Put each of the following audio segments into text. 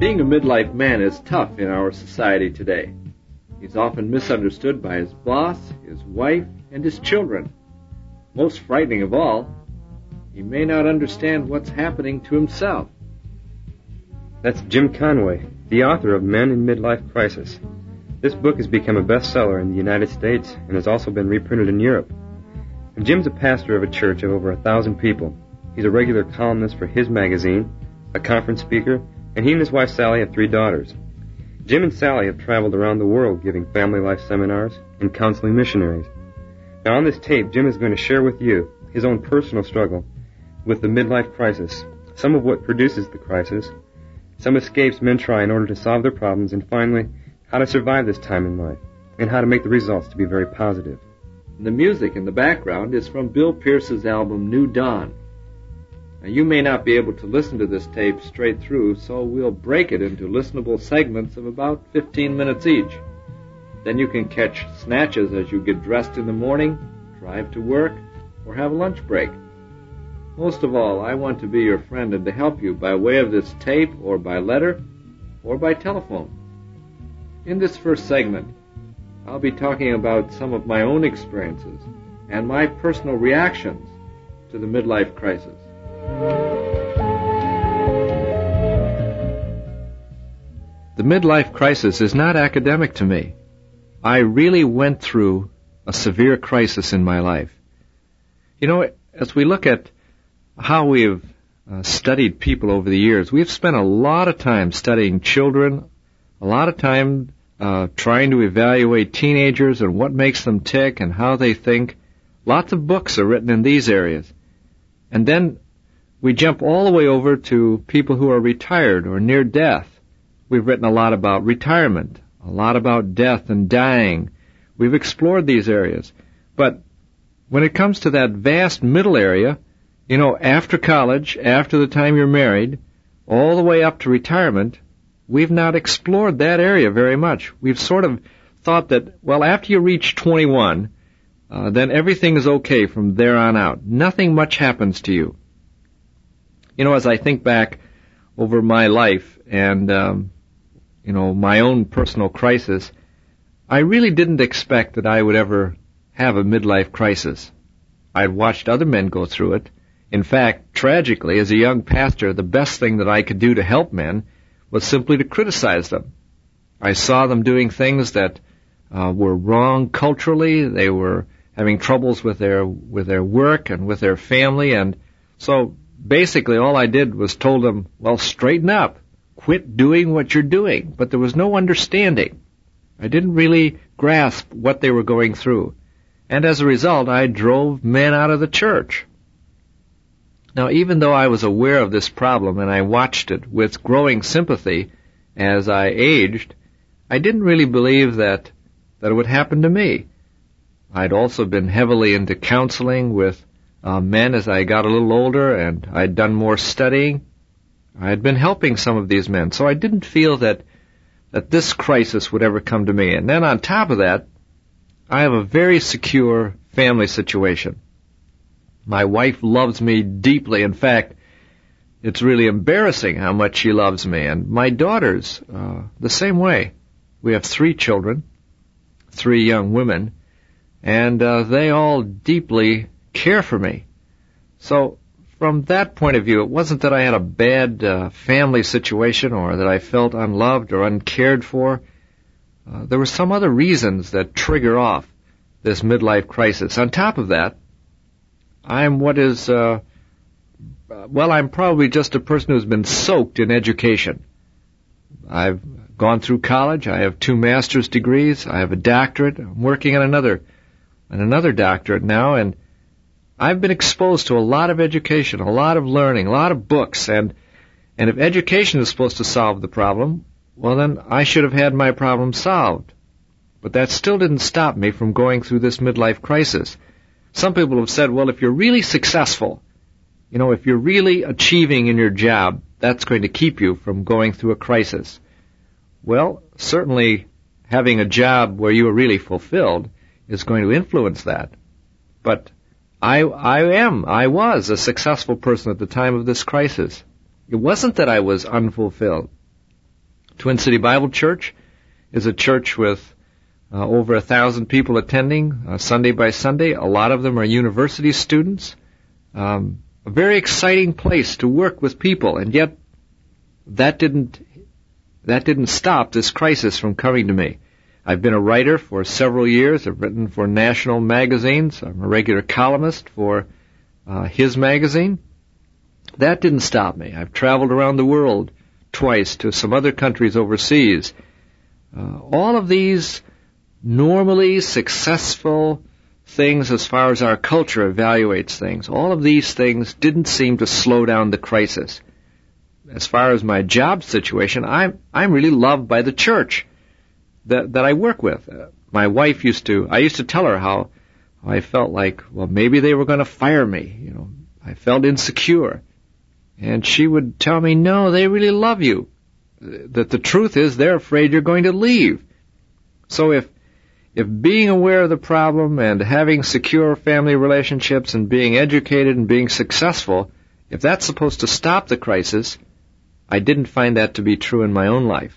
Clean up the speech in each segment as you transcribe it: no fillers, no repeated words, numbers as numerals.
Being a midlife man is tough in our society today. He's often misunderstood by his boss, his wife, and his children. Most frightening of all, he may not understand what's happening to himself. That's Jim Conway, the author of Men in Midlife Crisis. This book has become a bestseller in the United States and has also been reprinted in Europe. And Jim's a pastor of a church of over 1,000 people. He's a regular columnist for his magazine, a conference speaker, and he and his wife Sally have 3 daughters. Jim and Sally have traveled around the world giving family life seminars and counseling missionaries. Now on this tape, Jim is going to share with you his own personal struggle with the midlife crisis, some of what produces the crisis, some escapes men try in order to solve their problems, and finally, how to survive this time in life, and how to make the results to be very positive. The music in the background is from Bill Pierce's album New Dawn. Now, you may not be able to listen to this tape straight through, so we'll break it into listenable segments of about 15 minutes each. Then you can catch snatches as you get dressed in the morning, drive to work, or have a lunch break. Most of all, I want to be your friend and to help you by way of this tape or by letter or by telephone. In this first segment, I'll be talking about some of my own experiences and my personal reactions to the midlife crisis. The midlife crisis is not academic to me. I really went through a severe crisis in my life. You know, as we look at how we have studied people over the years, we've spent a lot of time studying children, a lot of time trying to evaluate teenagers and what makes them tick and how they think. Lots of books are written in these areas. And then we jump all the way over to people who are retired or near death. We've written a lot about retirement, a lot about death and dying. We've explored these areas. But when it comes to that vast middle area, you know, after college, after the time you're married, all the way up to retirement, we've not explored that area very much. We've sort of thought that, well, after you reach 21, then everything is okay from there on out. Nothing much happens to you. You know, as I think back over my life and, my own personal crisis, I really didn't expect that I would ever have a midlife crisis. I'd watched other men go through it. In fact, tragically, as a young pastor, the best thing that I could do to help men was simply to criticize them. I saw them doing things that were wrong culturally. They were having troubles with their work and with their family, and so basically all I did was told them, well, straighten up, quit doing what you're doing. But there was no understanding. I didn't really grasp what they were going through, and as a result, I drove men out of the church. Now, even though I was aware of this problem and I watched it with growing sympathy as I aged, I didn't really believe that it would happen to me. I'd also been heavily into counseling with men as I got a little older, and I'd done more studying. I had been helping some of these men, so I didn't feel that this crisis would ever come to me. And then on top of that, I have a very secure family situation. My wife loves me deeply. In fact, it's really embarrassing how much she loves me. And my daughters, the same way. We have 3 children, 3 young women, and they all deeply care for me. So from that point of view, it wasn't that I had a bad family situation or that I felt unloved or uncared for. There were some other reasons that trigger off this midlife crisis. On top of that, I'm I'm probably just a person who's been soaked in education. I've gone through college. I have 2 master's degrees. I have a doctorate. I'm working on another doctorate now, and I've been exposed to a lot of education, a lot of learning, a lot of books, and if education is supposed to solve the problem, well, then I should have had my problem solved. But that still didn't stop me from going through this midlife crisis. Some people have said, well, if you're really successful, if you're really achieving in your job, that's going to keep you from going through a crisis. Well, certainly having a job where you are really fulfilled is going to influence that. But I was a successful person at the time of this crisis. It wasn't that I was unfulfilled. Twin City Bible Church is a church with over 1,000 people attending Sunday by Sunday. A lot of them are university students. A very exciting place to work with people, and yet that didn't stop this crisis from coming to me. I've been a writer for several years. I've written for national magazines. I'm a regular columnist for his magazine. That didn't stop me. I've traveled around the world twice to some other countries overseas. All of these normally successful things as far as our culture evaluates things, all of these things didn't seem to slow down the crisis. As far as my job situation, I'm really loved by the church that I work with. My wife I used to tell her how I felt like, well, maybe they were going to fire me. I felt insecure. And she would tell me, no, they really love you. That the truth is they're afraid you're going to leave. So if being aware of the problem and having secure family relationships and being educated and being successful, if that's supposed to stop the crisis, I didn't find that to be true in my own life.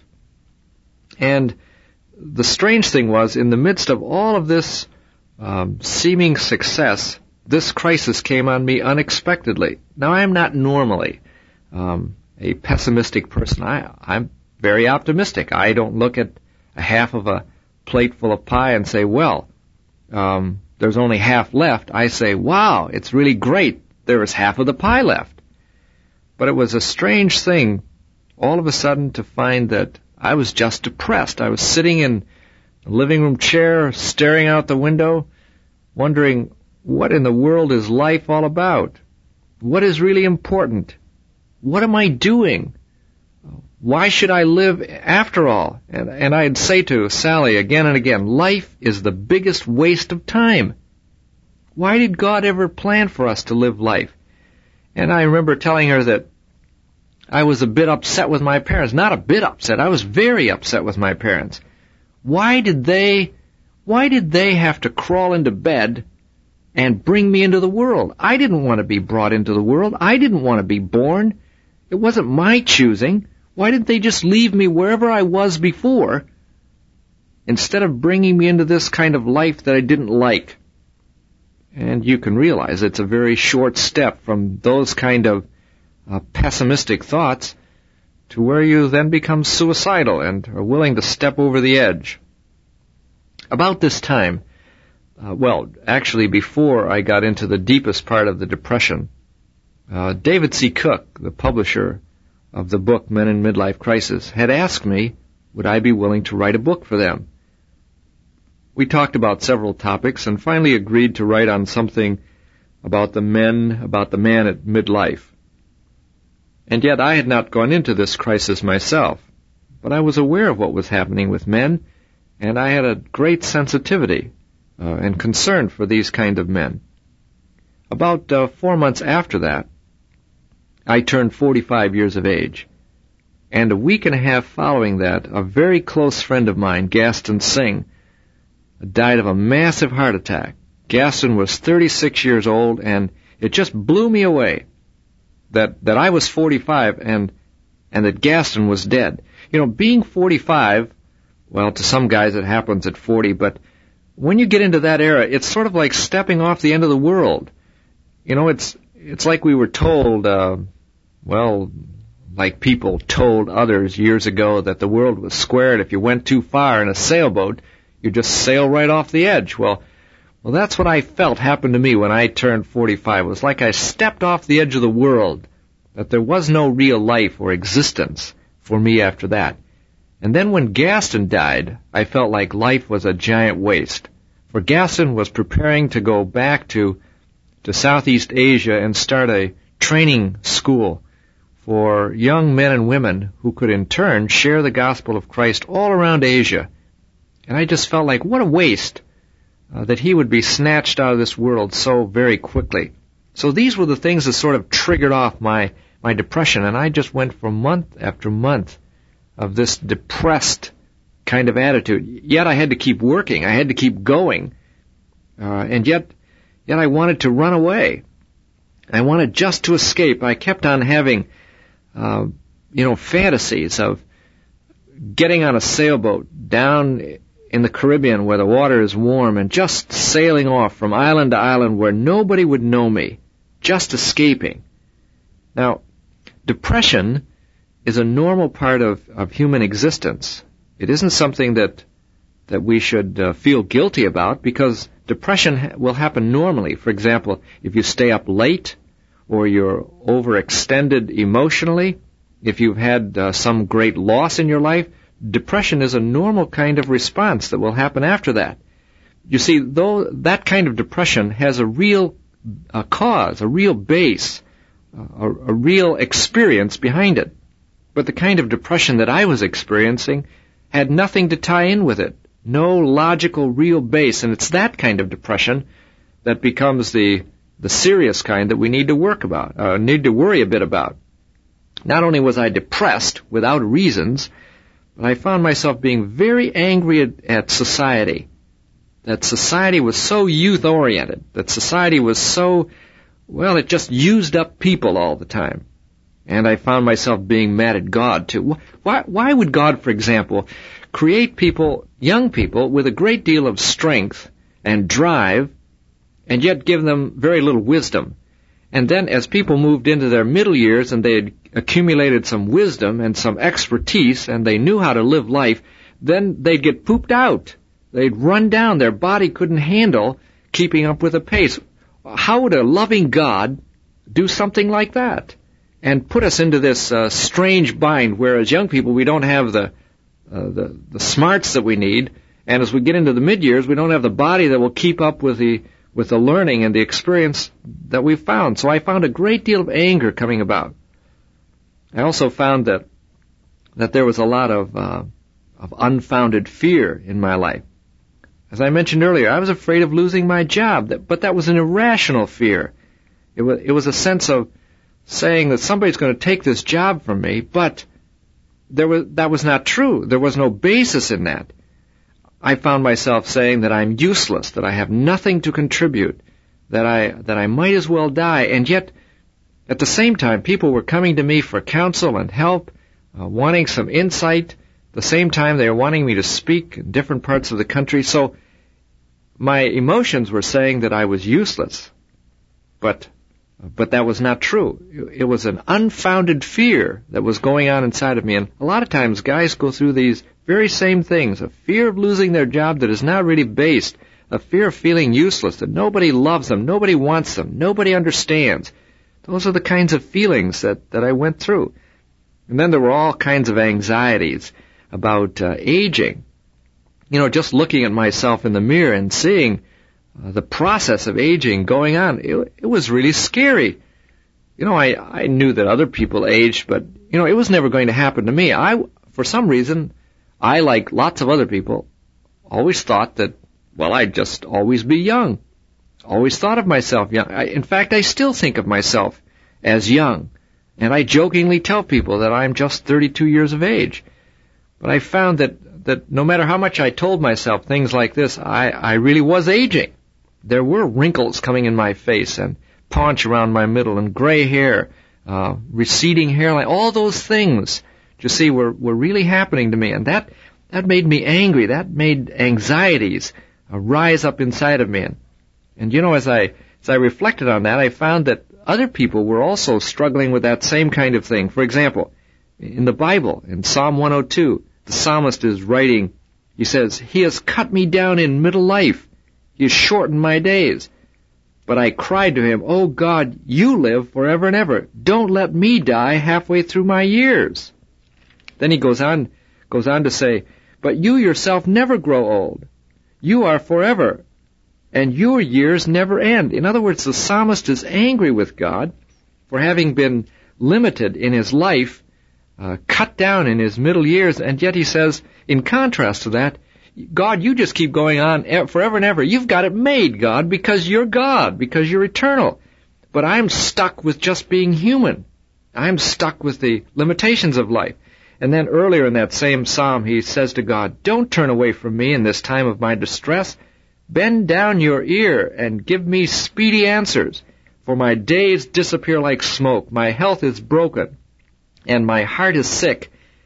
And the strange thing was, in the midst of all of this seeming success, this crisis came on me unexpectedly. Now, I am not normally a pessimistic person. I'm very optimistic. I don't look at a half of a plate full of pie and say, well, there's only half left. I say, wow, it's really great. There is half of the pie left. But it was a strange thing all of a sudden to find that I was just depressed. I was sitting in a living room chair, staring out the window, wondering, what in the world is life all about? What is really important? What am I doing? Why should I live after all? And I'd say to Sally again and again, life is the biggest waste of time. Why did God ever plan for us to live life? And I remember telling her that I was a bit upset with my parents. Not a bit upset. I was very upset with my parents. Why did they have to crawl into bed and bring me into the world? I didn't want to be brought into the world. I didn't want to be born. It wasn't my choosing. Why didn't they just leave me wherever I was before instead of bringing me into this kind of life that I didn't like? And you can realize it's a very short step from those kind of pessimistic thoughts to where you then become suicidal and are willing to step over the edge. About this time, actually before I got into the deepest part of the depression, David C. Cook, the publisher of the book Men in Midlife Crisis, had asked me, would I be willing to write a book for them? We talked about several topics and finally agreed to write on something about the man at midlife. And yet I had not gone into this crisis myself, but I was aware of what was happening with men, and I had a great sensitivity and concern for these kind of men. About 4 months after that, I turned 45 years of age, and a week and a half following that, a very close friend of mine, Gaston Singh, died of a massive heart attack. Gaston was 36 years old, and it just blew me away that I was 45 and that Gaston was dead. Being 45, well, to some guys it happens at 40, but when you get into that era, it's sort of like stepping off the end of the world. It's like we were told, like people told others years ago that the world was square, and if you went too far in a sailboat, you just sail right off the edge. Well, that's what I felt happened to me when I turned 45. It was like I stepped off the edge of the world, that there was no real life or existence for me after that. And then when Gaston died, I felt like life was a giant waste. For Gaston was preparing to go back to Southeast Asia and start a training school for young men and women who could in turn share the gospel of Christ all around Asia. And I just felt like, what a waste that he would be snatched out of this world so very quickly. So these were the things that sort of triggered off my depression, and I just went for month after month of this depressed kind of attitude. Yet I had to keep working. I had to keep going. And yet I wanted to run away. I wanted just to escape. I kept on having, fantasies of, getting on a sailboat down in the Caribbean where the water is warm and just sailing off from island to island where nobody would know me, just escaping. Now, depression is a normal part of human existence. It isn't something that we should feel guilty about, because depression will happen normally. For example, if you stay up late, or you're overextended emotionally, if you've had some great loss in your life, depression is a normal kind of response that will happen after that. You see, though that kind of depression has a real cause, a real base, a real experience behind it. But the kind of depression that I was experiencing had nothing to tie in with it. No logical, real base. And it's that kind of depression that becomes the serious kind that we need to worry a bit about. Not only was I depressed without reasons, but I found myself being very angry at society. That society was so youth-oriented. That society was so, well, it just used up people all the time. And I found myself being mad at God, too. Why would God, for example, create people, young people, with a great deal of strength and drive, and yet give them very little wisdom? And then as people moved into their middle years and they had accumulated some wisdom and some expertise and they knew how to live life, then they'd get pooped out. They'd run down. Their body couldn't handle keeping up with the pace. How would a loving God do something like that and put us into this strange bind where as young people we don't have the smarts that we need, and as we get into the mid-years we don't have the body that will keep up with the learning and the experience that we've found. So I found a great deal of anger coming about. I also found that there was a lot of unfounded fear in my life. As I mentioned earlier, I was afraid of losing my job, but that was an irrational fear. It was a sense of saying that somebody's going to take this job from me, but that was not true. There was no basis in that. I found myself saying that I'm useless, that I have nothing to contribute, that I might as well die, and yet at the same time people were coming to me for counsel and help, wanting some insight. At the same time they were wanting me to speak in different parts of the country, so my emotions were saying that I was useless. But that was not true. It was an unfounded fear that was going on inside of me, and a lot of times guys go through these very same things, a fear of losing their job that is not really based, a fear of feeling useless, that nobody loves them, nobody wants them, nobody understands. Those are the kinds of feelings that I went through. And then there were all kinds of anxieties about aging. You know, just looking at myself in the mirror and seeing the process of aging going on, it was really scary. You know, I knew that other people aged, but, you know, it was never going to happen to me. For some reason, I, like lots of other people, always thought that, well, I'd just always be young. Always thought of myself young. In fact, I still think of myself as young. And I jokingly tell people that I'm just 32 years of age. But I found that no matter how much I told myself things like this, I really was aging. There were wrinkles coming in my face and paunch around my middle and gray hair, receding hairline, all those things, you see, were really happening to me. And that made me angry. That made anxieties rise up inside of me. And you know, as I reflected on that, I found that other people were also struggling with that same kind of thing. For example, in the Bible, in Psalm 102, the psalmist is writing, he says, "He has cut me down in middle life. He has shortened my days. But I cried to him, O God, you live forever and ever. Don't let me die halfway through my years." Then he goes on to say, "But you yourself never grow old. You are forever, and your years never end." In other words, the psalmist is angry with God for having been limited in his life, cut down in his middle years, and yet he says, in contrast to that, God, you just keep going on forever and ever. You've got it made, God, because you're God, because you're eternal. But I'm stuck with just being human. I'm stuck with the limitations of life. And then earlier in that same psalm, he says to God, "Don't turn away from me in this time of my distress. Bend down your ear and give me speedy answers. For my days disappear like smoke. My health is broken, and my heart is sick.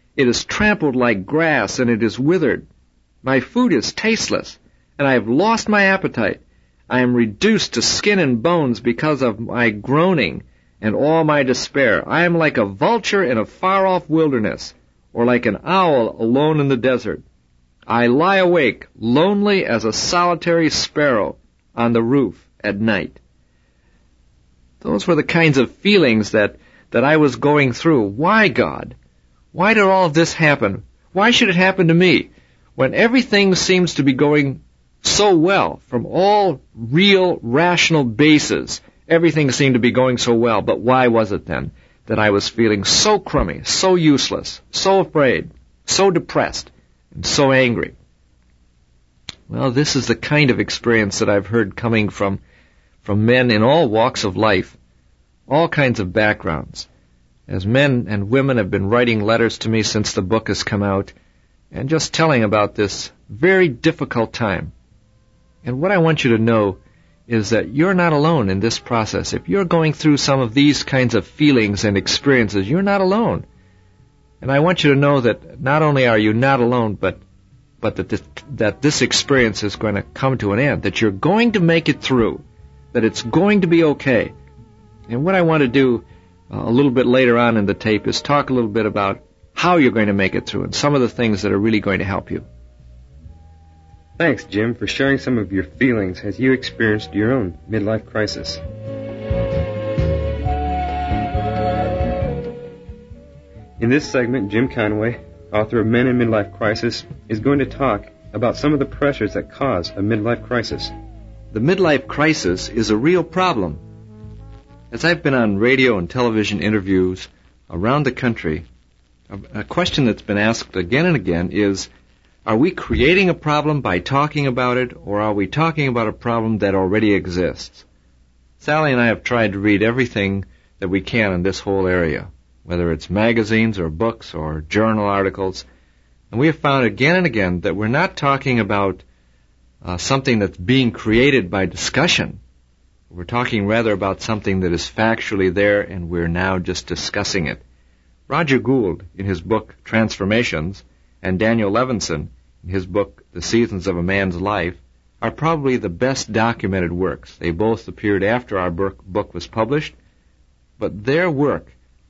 It is trampled like grass, and it is withered. My food is tasteless, and I have lost my appetite. I am reduced to skin and bones because of my groaning and all my despair. I am like a vulture in a far-off wilderness, or like an owl alone in the desert. I lie awake, lonely as a solitary sparrow on the roof at night. Those were the kinds of feelings that I was going through. Why, God? Why did all of this happen? Why should it happen to me? When everything seems to be going so well from all real, rational bases, everything seemed to be going so well. But why was it then that I was feeling so crummy, so useless, so afraid, so depressed, and so angry? Well, this is the kind of experience that I've heard coming from men in all walks of life, all kinds of backgrounds. As men and women have been writing letters to me since the book has come out, and just telling about this very difficult time. And what I want you to know is that you're not alone in this process. If you're going through some of these kinds of feelings and experiences, you're not alone. And I want you to know that not only are you not alone, but that this experience is going to come to an end, that you're going to make it through, that it's going to be okay. And what I want to do a little bit later on in the tape is talk a little bit about how you're going to make it through and some of the things that are really going to help you. Thanks, Jim, for sharing some of your feelings as you experienced your own midlife crisis. In this segment, Jim Conway, author of Men in Midlife Crisis, is going to talk about some of the pressures that cause a midlife crisis. The midlife crisis is a real problem. As I've been on radio and television interviews around the country, a question that's been asked again and again is, are we creating a problem by talking about it, or are we talking about a problem that already exists? Sally and I have tried to read everything that we can in this whole area, whether it's magazines or books or journal articles, and we have found again and again that we're not talking about something that's being created by discussion. We're talking rather about something that is factually there, and we're now just discussing it. Roger Gould, in his book Transformations, and Daniel Levinson, in his book The Seasons of a Man's Life, are probably the best documented works. They both appeared after our book was published, but their work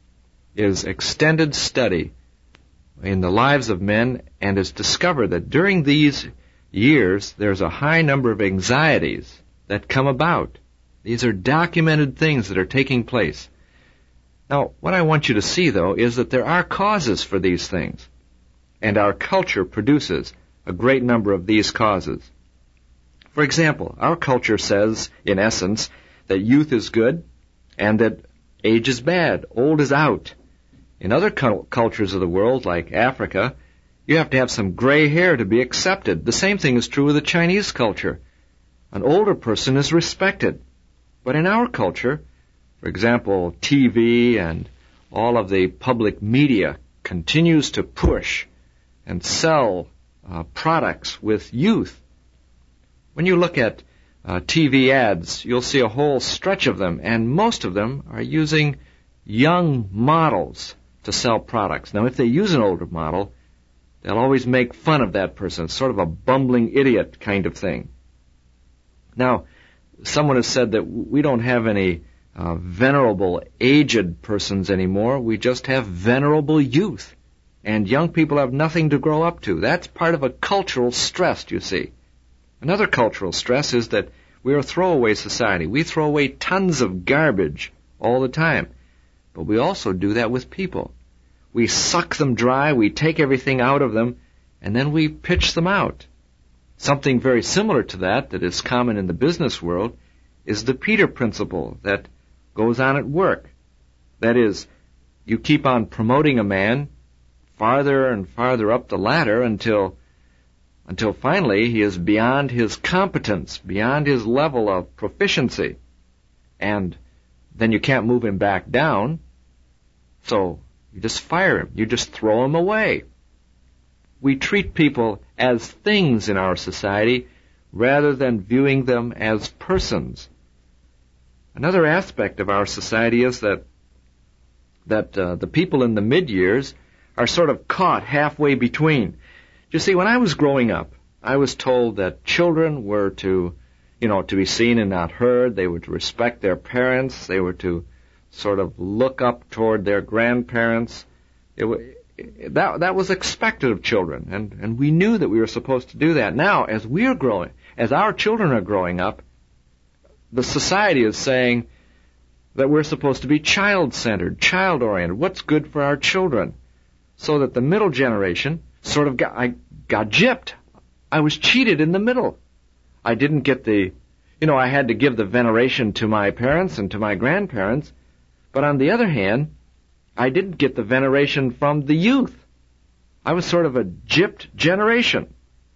is extended study in the lives of men, and has discovered that during these years there's a high number of anxieties that come about. These are documented things that are taking place. Now, what I want you to see, though, is that there are causes for these things, and our culture produces a great number of these causes. For example, our culture says, in essence, that youth is good and that age is bad, old is out. In other cultures of the world, like Africa, you have to have some gray hair to be accepted. The same thing is true of the Chinese culture. An older person is respected. But in our culture, for example, TV and all of the public media continues to push and sell products with youth. When you look at TV ads, you'll see a whole stretch of them, and most of them are using young models to sell products. Now, if they use an older model, they'll always make fun of that person. It's sort of a bumbling idiot kind of thing. Now, someone has said that we don't have any venerable, aged persons anymore. We just have venerable youth. And young people have nothing to grow up to. That's part of a cultural stress, you see. Another cultural stress is that we're a throwaway society. We throw away tons of garbage all the time. But we also do that with people. We suck them dry, we take everything out of them, and then we pitch them out. Something very similar to that is common in the business world is the Peter Principle that goes on at work. That is, you keep on promoting a man farther and farther up the ladder until finally he is beyond his competence, beyond his level of proficiency. And then you can't move him back down, so you just fire him. You just throw him away. We treat people as things in our society rather than viewing them as persons. Another aspect of our society is that the people in the mid-years are sort of caught halfway between. You see, when I was growing up, I was told that children were to be seen and not heard. They were to respect their parents. They were to sort of look up toward their grandparents. That was expected of children, and we knew that we were supposed to do that. Now, as our children are growing up, the society is saying that we're supposed to be child-centered, child-oriented. What's good for our children? So that the middle generation sort of got gypped. I was cheated in the middle. I didn't get I had to give the veneration to my parents and to my grandparents, but on the other hand, I didn't get the veneration from the youth. I was sort of a gypped generation.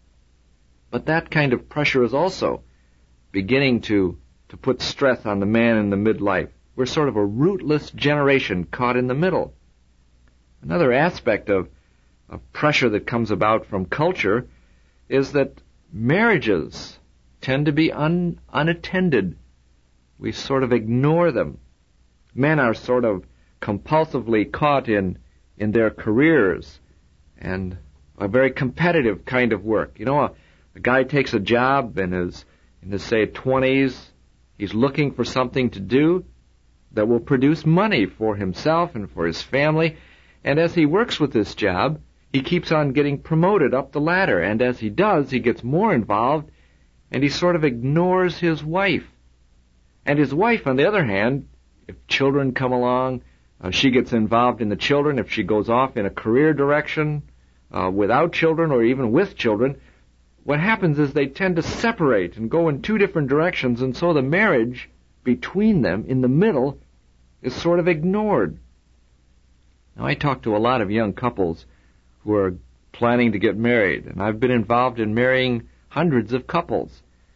But that kind of pressure is also beginning to put stress on the man in the midlife. We're sort of a rootless generation caught in the middle. Another aspect of pressure that comes about from culture is that marriages tend to be unattended. We sort of ignore them. Men are sort of compulsively caught in their careers and a very competitive kind of work. A guy takes a job in his say 20s. He's looking for something to do that will produce money for himself and for his family. And as he works with this job, he keeps on getting promoted up the ladder. And as he does, he gets more involved, and he sort of ignores his wife. And his wife, on the other hand, if children come along, she gets involved in the children. If she goes off in a career direction without children or even with children, what happens is they tend to separate and go in two different directions, and so the marriage between them in the middle is sort of ignored. Now, I talk to a lot of young couples who are planning to get married, and I've been involved in marrying hundreds of couples.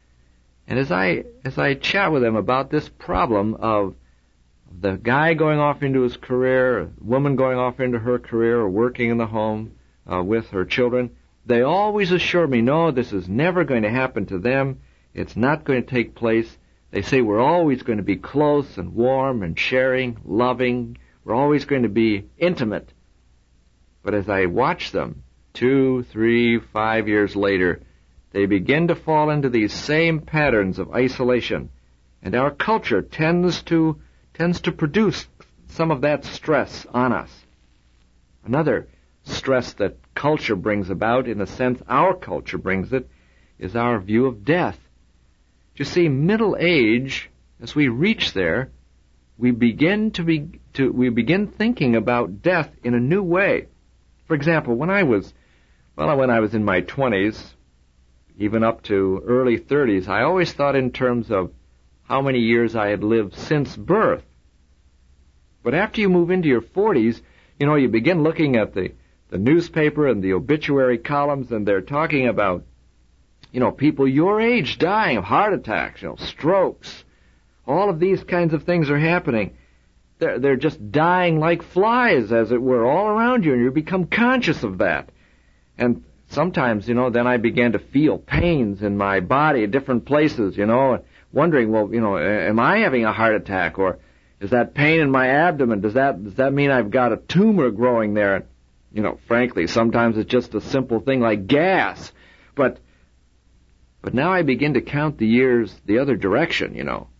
And as I chat with them about this problem of the guy going off into his career, a woman going off into her career, or working in the home with her children, they always assure me, no, this is never going to happen to them. It's not going to take place. They say we're always going to be close and warm and sharing, loving. We're always going to be intimate. But as I watch them, 2, 3, 5 years later, they begin to fall into these same patterns of isolation. And our culture tends to produce some of that stress on us. Another stress that culture brings about, in a sense our culture brings it, is our view of death. You see, middle age, as we reach there, we begin thinking about death in a new way. For example, when I was in my 20s, even up to early 30s, I always thought in terms of how many years I had lived since birth. But after you move into your 40s, you begin looking at the newspaper and the obituary columns, and they're talking about, people your age dying of heart attacks, strokes. All of these kinds of things are happening. They're just dying like flies, as it were, all around you, and you become conscious of that. And sometimes, then I began to feel pains in my body at different places, wondering, am I having a heart attack, or is that pain in my abdomen? Does that mean I've got a tumor growing there? Frankly, sometimes it's just a simple thing like gas. But now I begin to count the years the other direction,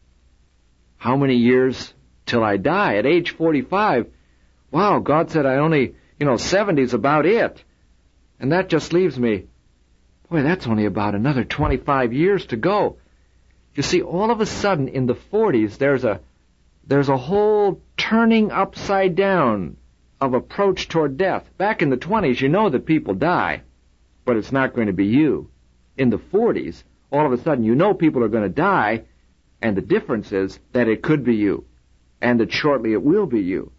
How many years till I die? At age 45, wow, God said I only, 70's about it. And that just leaves me, boy, that's only about another 25 years to go. You see, all of a sudden in the 40s, there's a whole turning upside down of approach toward death. Back in the 20s, you know that people die, but it's not going to be you. In the 40s, all of a sudden, people are going to die, and the difference is that it could be you, and that shortly it will be you.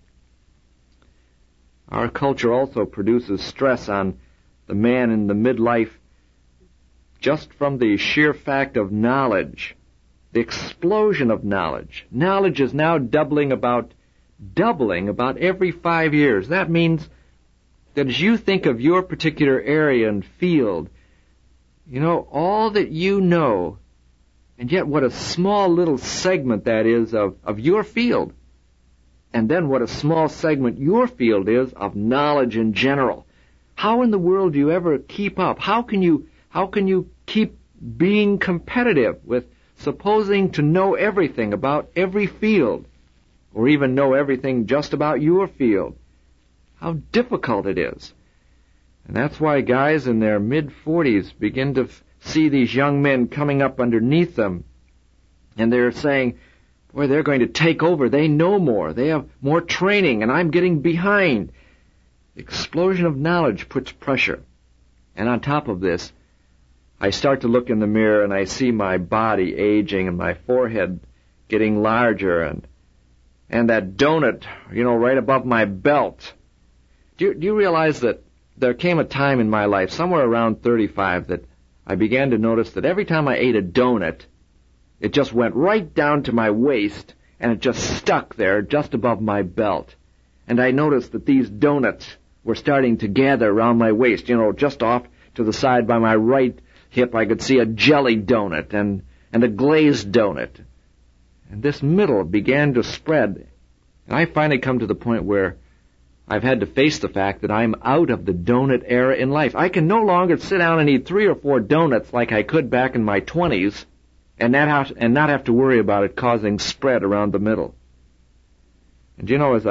Our culture also produces stress on the man in the midlife just from the sheer fact of knowledge, the explosion of knowledge. Knowledge is now doubling about every 5 years. That means that as you think of your particular area and field, all that you know, and yet what a small little segment that is of your field. and then what a small segment your field is of knowledge in general. How in the world do you ever keep up? How can you keep being competitive with supposing to know everything about every field, or even know everything just about your field? How difficult it is. And that's why guys in their mid-40s begin to see these young men coming up underneath them, and they're saying, boy, they're going to take over. They know more. They have more training, and I'm getting behind. The explosion of knowledge puts pressure. And on top of this, I start to look in the mirror and I see my body aging and my forehead getting larger and that donut, right above my belt. Do you realize that there came a time in my life, somewhere around 35, that I began to notice that every time I ate a donut, it just went right down to my waist and it just stuck there just above my belt. And I noticed that these donuts were starting to gather around my waist, just off to the side by my right hip I could see a jelly donut and a glazed donut. And this middle began to spread. And I finally come to the point where I've had to face the fact that I'm out of the donut era in life. I can no longer sit down and eat 3 or 4 donuts like I could back in my 20s and not have to worry about it causing spread around the middle. And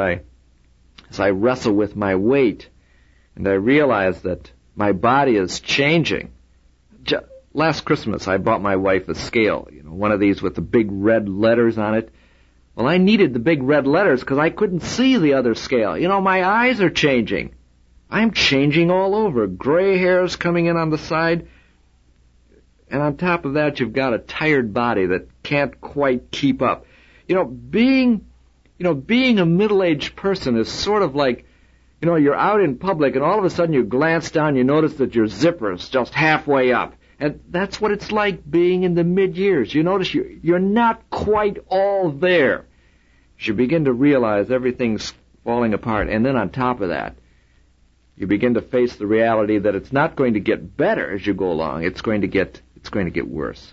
as I wrestle with my weight and I realize that my body is changing. Last Christmas, I bought my wife a scale, one of these with the big red letters on it. Well, I needed the big red letters because I couldn't see the other scale. My eyes are changing. I'm changing all over. Gray hairs coming in on the side. And on top of that, you've got a tired body that can't quite keep up. Being a middle-aged person is sort of like, you're out in public and all of a sudden you glance down, you notice that your zipper's just halfway up. And that's what it's like being in the mid-years. You notice you're not quite all there. You begin to realize everything's falling apart. And then on top of that, you begin to face the reality that it's not going to get better as you go along. It's going to get worse.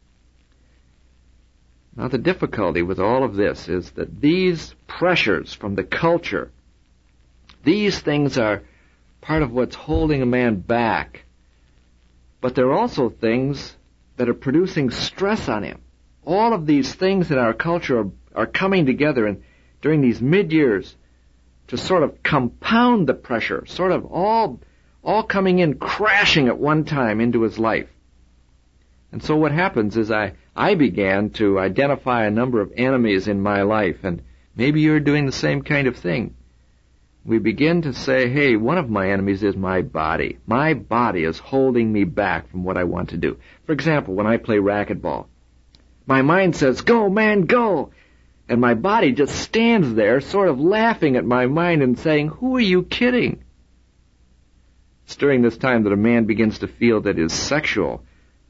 Now, the difficulty with all of this is that these pressures from the culture, these things are part of what's holding a man back. But they're also things that are producing stress on him. All of these things in our culture are coming together and during these mid-years to sort of compound the pressure, sort of all coming in, crashing at one time into his life. And so what happens is I began to identify a number of enemies in my life, and maybe you're doing the same kind of thing. We begin to say, hey, one of my enemies is my body. My body is holding me back from what I want to do. For example, when I play racquetball, my mind says, go, man, go. And my body just stands there sort of laughing at my mind and saying, who are you kidding? It's during this time that a man begins to feel that his sexual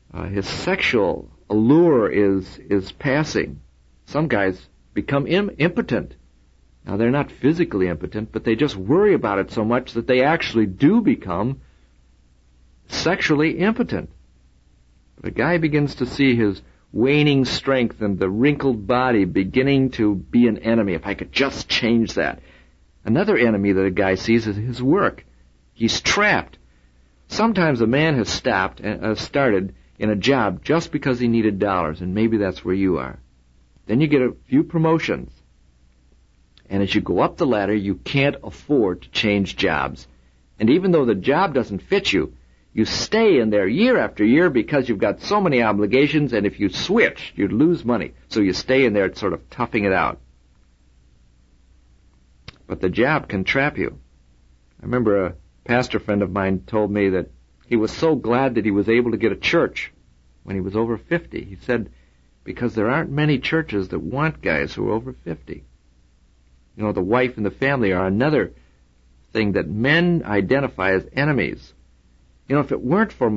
allure is passing. Some guys become impotent. Now, they're not physically impotent, but they just worry about it so much that they actually do become sexually impotent. But a guy begins to see his waning strength and the wrinkled body beginning to be an enemy. If I could just change that. Another enemy that a guy sees is his work. He's trapped. Sometimes a man has started in a job just because he needed dollars, and maybe that's where you are. Then you get a few promotions. And as you go up the ladder, you can't afford to change jobs. And even though the job doesn't fit you, you stay in there year after year because you've got so many obligations, and if you switch, you'd lose money. So you stay in there sort of toughing it out. But the job can trap you. I remember a pastor friend of mine told me that he was so glad that he was able to get a church when he was over 50. He said, because there aren't many churches that want guys who are over 50. The wife and the family are another thing that men identify as enemies. If it weren't for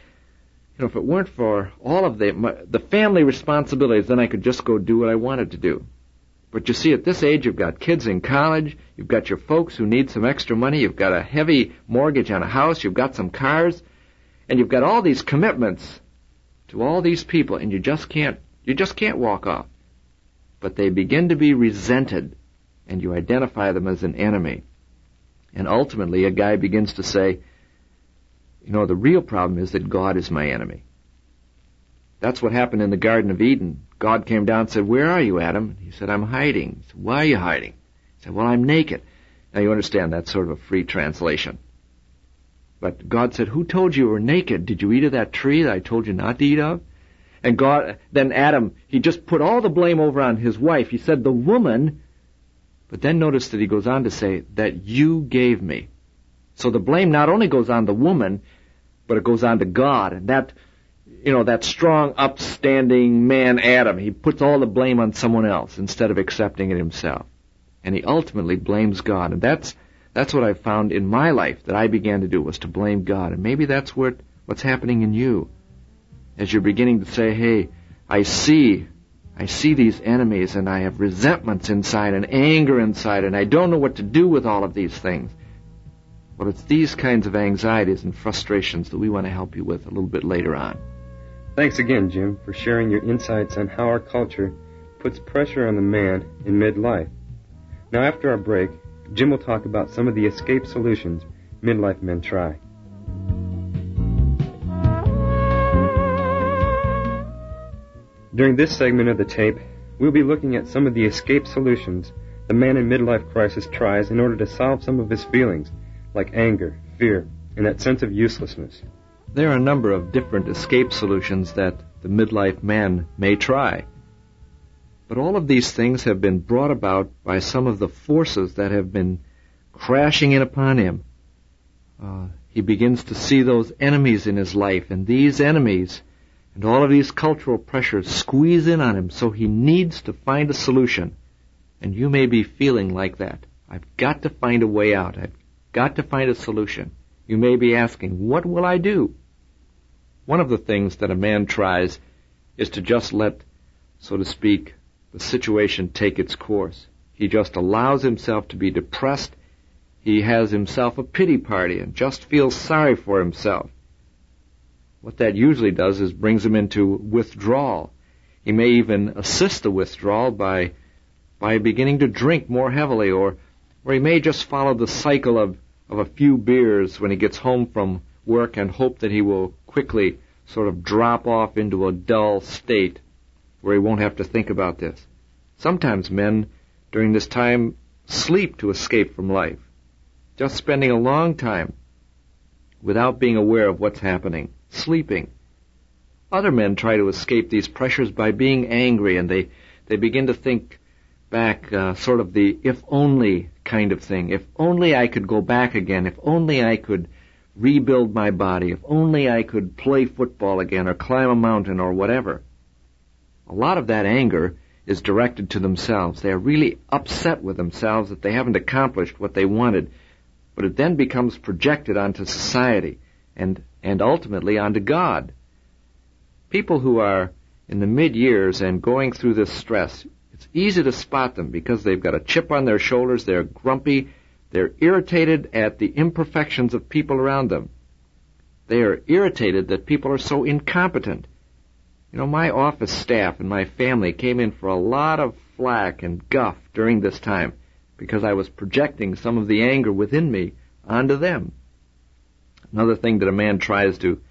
all of the family responsibilities, then I could just go do what I wanted to do. But you see, at this age, you've got kids in college, you've got your folks who need some extra money, you've got a heavy mortgage on a house, you've got some cars, and you've got all these commitments to all these people, and you just can't walk off. But they begin to be resented. and you identify them as an enemy. And ultimately, a guy begins to say, the real problem is that God is my enemy. That's what happened in the Garden of Eden. God came down and said, "Where are you, Adam?" He said, "I'm hiding." He said, "Why are you hiding?" He said, "Well, I'm naked." Now you understand that's sort of a free translation. But God said, "Who told you were naked? Did you eat of that tree that I told you not to eat of?" And then Adam, he just put all the blame over on his wife. He said, "The woman," but then notice that he goes on to say, "that you gave me." So the blame not only goes on the woman, but it goes on to God. And that strong, upstanding man, Adam, he puts all the blame on someone else instead of accepting it himself. And he ultimately blames God. And that's what I found in my life that I began to do, was to blame God. And maybe that's what's happening in you. As you're beginning to say, "Hey, I see these enemies, and I have resentments inside and anger inside, and I don't know what to do with all of these things." Well, it's these kinds of anxieties and frustrations that we want to help you with a little bit later on. Thanks again, Jim, for sharing your insights on how our culture puts pressure on the man in midlife. Now, after our break, Jim will talk about some of the escape solutions midlife men try. During this segment of the tape, we'll be looking at some of the escape solutions the man in midlife crisis tries in order to solve some of his feelings, like anger, fear, and that sense of uselessness. There are a number of different escape solutions that the midlife man may try. But all of these things have been brought about by some of the forces that have been crashing in upon him. He begins to see those enemies in his life, and these enemies and all of these cultural pressures squeeze in on him, so he needs to find a solution. And you may be feeling like that. I've got to find a way out. I've got to find a solution. You may be asking, what will I do? One of the things that a man tries is to just let, so to speak, the situation take its course. He just allows himself to be depressed. He has himself a pity party and just feels sorry for himself. What that usually does is brings him into withdrawal. He may even assist the withdrawal by beginning to drink more heavily, or he may just follow the cycle of a few beers when he gets home from work and hope that he will quickly sort of drop off into a dull state where he won't have to think about this. Sometimes men during this time sleep to escape from life, just spending a long time without being aware of what's happening, sleeping. Other men try to escape these pressures by being angry, and they begin to think back, sort of the if-only kind of thing. If only I could go back again. If only I could rebuild my body. If only I could play football again or climb a mountain or whatever. A lot of that anger is directed to themselves. They are really upset with themselves that they haven't accomplished what they wanted. But it then becomes projected onto society and ultimately onto God. People who are in the mid-years and going through this stress, it's easy to spot them because they've got a chip on their shoulders, they're grumpy, they're irritated at the imperfections of people around them. They are irritated that people are so incompetent. My office staff and my family came in for a lot of flack and guff during this time because I was projecting some of the anger within me onto them. Another thing that a man tries to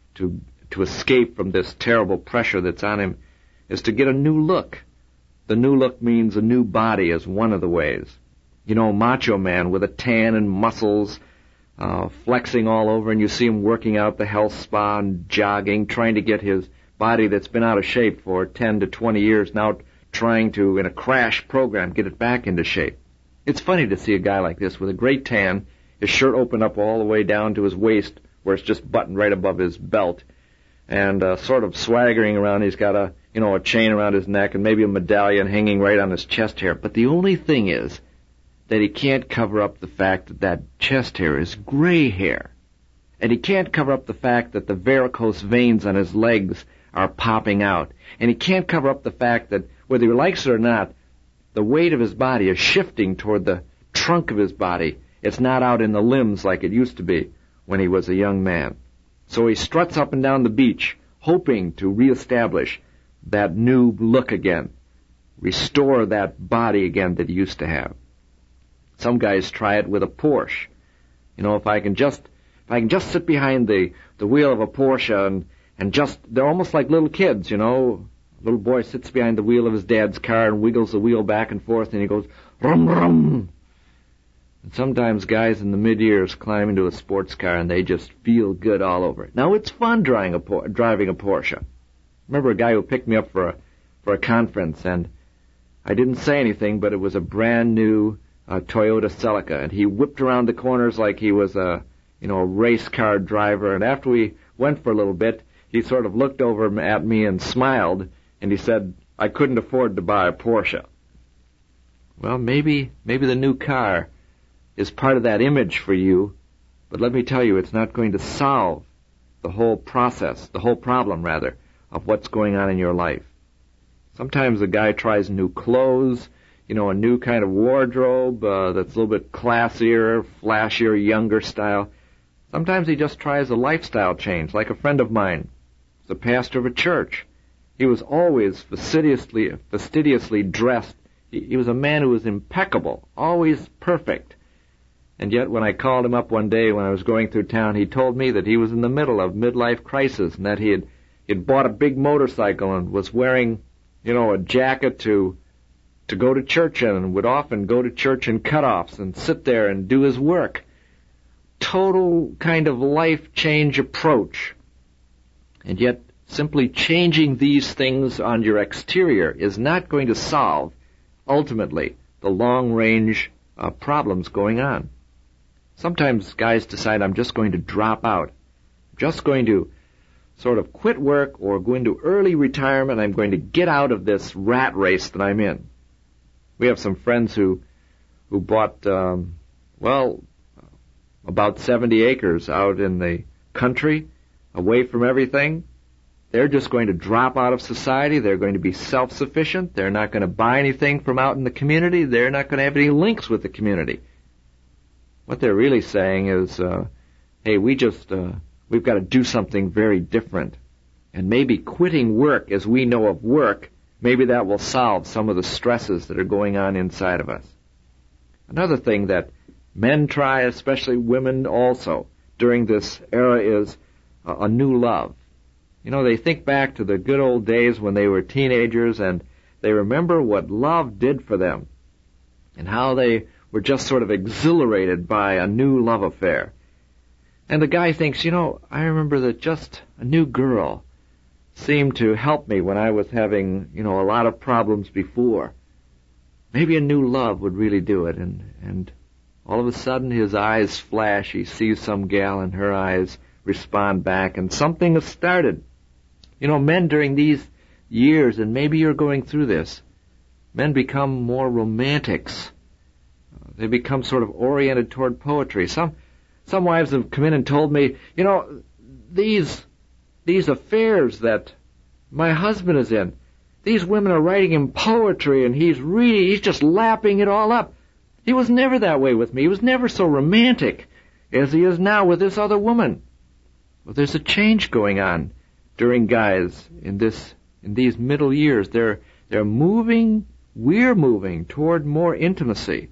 escape from this terrible pressure that's on him is to get a new look. The new look means a new body is one of the ways. Macho man with a tan and muscles, flexing all over, and you see him working out the health spa and jogging, trying to get his body that's been out of shape for 10 to 20 years, now trying to, in a crash program, get it back into shape. It's funny to see a guy like this with a great tan, his shirt opened up all the way down to his waist, where it's just buttoned right above his belt, and sort of swaggering around. He's got a chain around his neck and maybe a medallion hanging right on his chest hair. But the only thing is that he can't cover up the fact that chest hair is gray hair. And he can't cover up the fact that the varicose veins on his legs are popping out. And he can't cover up the fact that, whether he likes it or not, the weight of his body is shifting toward the trunk of his body. It's not out in the limbs like it used to be when he was a young man. So he struts up and down the beach, hoping to reestablish that new look again, restore that body again that he used to have. Some guys try it with a Porsche. You know, if I can just sit behind the wheel of a Porsche and they're almost like little kids, you know. A little boy sits behind the wheel of his dad's car and wiggles the wheel back and forth, and he goes, rum, rum. And sometimes guys in the mid-years climb into a sports car and they just feel good all over it. Now, it's fun driving a Porsche. I remember a guy who picked me up for a conference, and I didn't say anything, but it was a brand new Toyota Celica, and he whipped around the corners like he was a race car driver. And after we went for a little bit, he sort of looked over at me and smiled, and he said, I couldn't afford to buy a Porsche. Well, maybe the new car is part of that image for you, but let me tell you, it's not going to solve the whole problem, of what's going on in your life. Sometimes a guy tries new clothes, a new kind of wardrobe that's a little bit classier, flashier, younger style. Sometimes he just tries a lifestyle change, like a friend of mine. He's a pastor of a church. He was always fastidiously dressed. He was a man who was impeccable, always perfect. And yet when I called him up one day when I was going through town, he told me that he was in the middle of midlife crisis and that he had bought a big motorcycle and was wearing, a jacket to go to church in, and would often go to church in cutoffs and sit there and do his work. Total kind of life change approach. And yet simply changing these things on your exterior is not going to solve, ultimately, the long-range problems going on. Sometimes guys decide, I'm just going to drop out. I'm just going to sort of quit work or go into early retirement. I'm going to get out of this rat race that I'm in. We have some friends who bought, about 70 acres out in the country, away from everything. They're just going to drop out of society. They're going to be self-sufficient. They're not going to buy anything from out in the community. They're not going to have any links with the community. What they're really saying is, hey, we've got to do something very different. And maybe quitting work as we know of work, maybe that will solve some of the stresses that are going on inside of us. Another thing that men try, especially women also, during this era is a new love. They think back to the good old days when they were teenagers, and they remember what love did for them and how they were just sort of exhilarated by a new love affair. And the guy thinks, I remember that just a new girl seemed to help me when I was having, a lot of problems before. Maybe a new love would really do it. And all of a sudden his eyes flash. He sees some gal and her eyes respond back, and something has started. Men during these years, and maybe you're going through this, men become more romantics. They become sort of oriented toward poetry. Some wives have come in and told me, these affairs that my husband is in, these women are writing him poetry and he's just lapping it all up. He was never that way with me. He was never so romantic as he is now with this other woman. Well, there's a change going on during guys in these middle years. They're moving, we're moving toward more intimacy.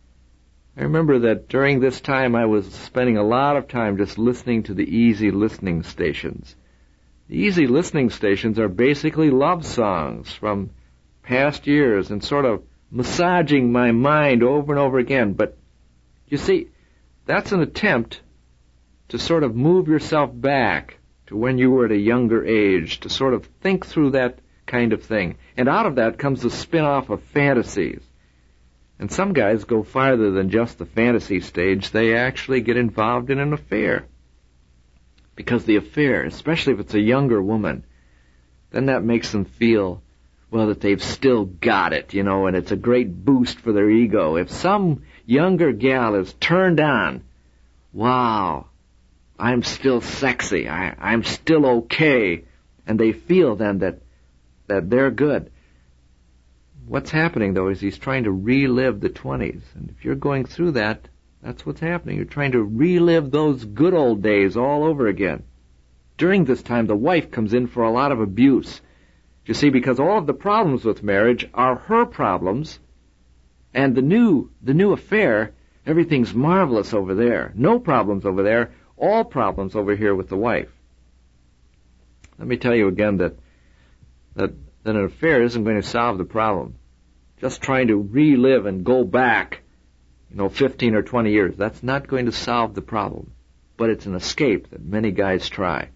I remember that during this time I was spending a lot of time just listening to the easy listening stations. The easy listening stations are basically love songs from past years and sort of massaging my mind over and over again. But you see, that's an attempt to sort of move yourself back to when you were at a younger age, to sort of think through that kind of thing. And out of that comes the spin-off of fantasies. And some guys go farther than just the fantasy stage. They actually get involved in an affair. Because the affair, especially if it's a younger woman, then that makes them feel, that they've still got it, and it's a great boost for their ego. If some younger gal is turned on, wow, I'm still sexy, I'm still okay, and they feel then that they're good. What's happening, though, is he's trying to relive the 20s. And if you're going through that, that's what's happening. You're trying to relive those good old days all over again. During this time, the wife comes in for a lot of abuse. You see, because all of the problems with marriage are her problems, and the new affair Everything's marvelous over there. No problems over there. All problems over here with the wife. Let me tell you again that an affair isn't going to solve the problem. Just trying to relive and go back, 15 or 20 years, that's not going to solve the problem. But it's an escape that many guys try.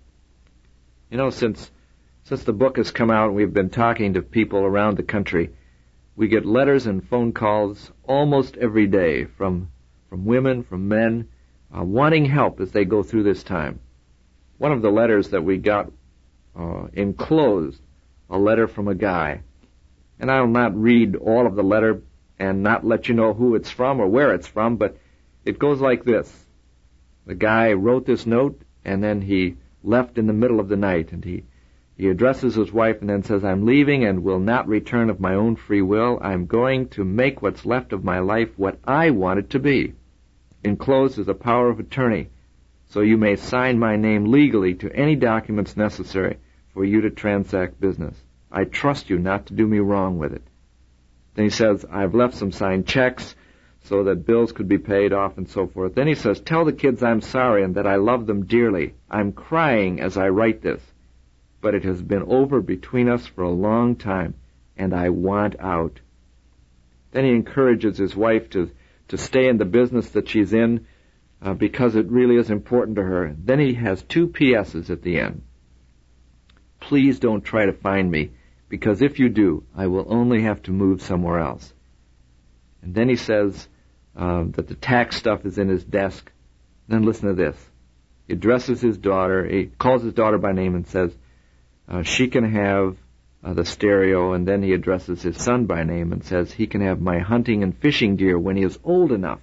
Since the book has come out and we've been talking to people around the country, we get letters and phone calls almost every day from women, from men, wanting help as they go through this time. One of the letters that we got enclosed a letter from a guy. And I'll not read all of the letter and not let you know who it's from or where it's from, but it goes like this. The guy wrote this note, and then he left in the middle of the night, and he addresses his wife and then says, I'm leaving and will not return of my own free will. I'm going to make what's left of my life what I want it to be. Enclosed is a power of attorney, so you may sign my name legally to any documents necessary for you to transact business. I trust you not to do me wrong with it. Then he says, I've left some signed checks so that bills could be paid off and so forth. Then he says, tell the kids I'm sorry and that I love them dearly. I'm crying as I write this, but it has been over between us for a long time, and I want out. Then he encourages his wife to stay in the business that she's in because it really is important to her. Then he has 2 PSs at the end. Please don't try to find me, because if you do, I will only have to move somewhere else. And then he says that the tax stuff is in his desk. Then listen to this. He addresses his daughter. He calls his daughter by name and says she can have the stereo. And then he addresses his son by name and says he can have my hunting and fishing gear when he is old enough.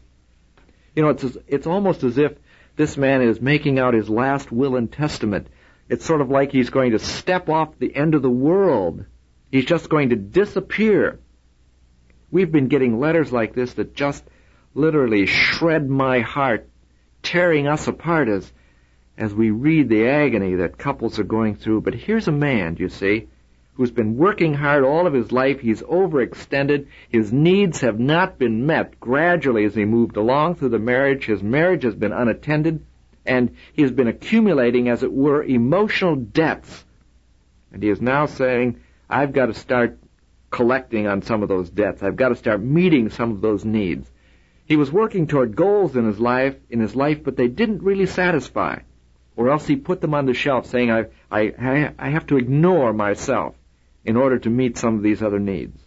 It's almost as if this man is making out his last will and testament. It's sort of like he's going to step off the end of the world. He's just going to disappear. We've been getting letters like this that just literally shred my heart, tearing us apart as we read the agony that couples are going through. But here's a man, you see, who's been working hard all of his life. He's overextended. His needs have not been met. Gradually, as he moved along through the marriage, his marriage has been unattended, and he has been accumulating, as it were, emotional debts. And he is now saying, I've got to start collecting on some of those debts. I've got to start meeting some of those needs. He was working toward goals in his life, but they didn't really satisfy. Or else he put them on the shelf, saying, I have to ignore myself in order to meet some of these other needs.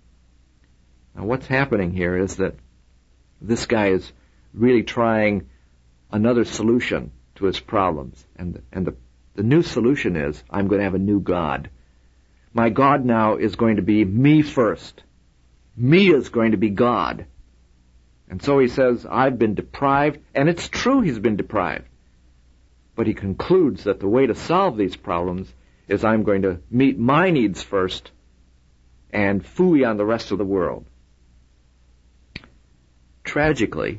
Now what's happening here is that this guy is really trying another solution to his problems. And the new solution is, I'm going to have a new God. My God now is going to be me first. Me is going to be God. And so he says, I've been deprived, and it's true he's been deprived. But he concludes that the way to solve these problems is I'm going to meet my needs first and phooey on the rest of the world. Tragically,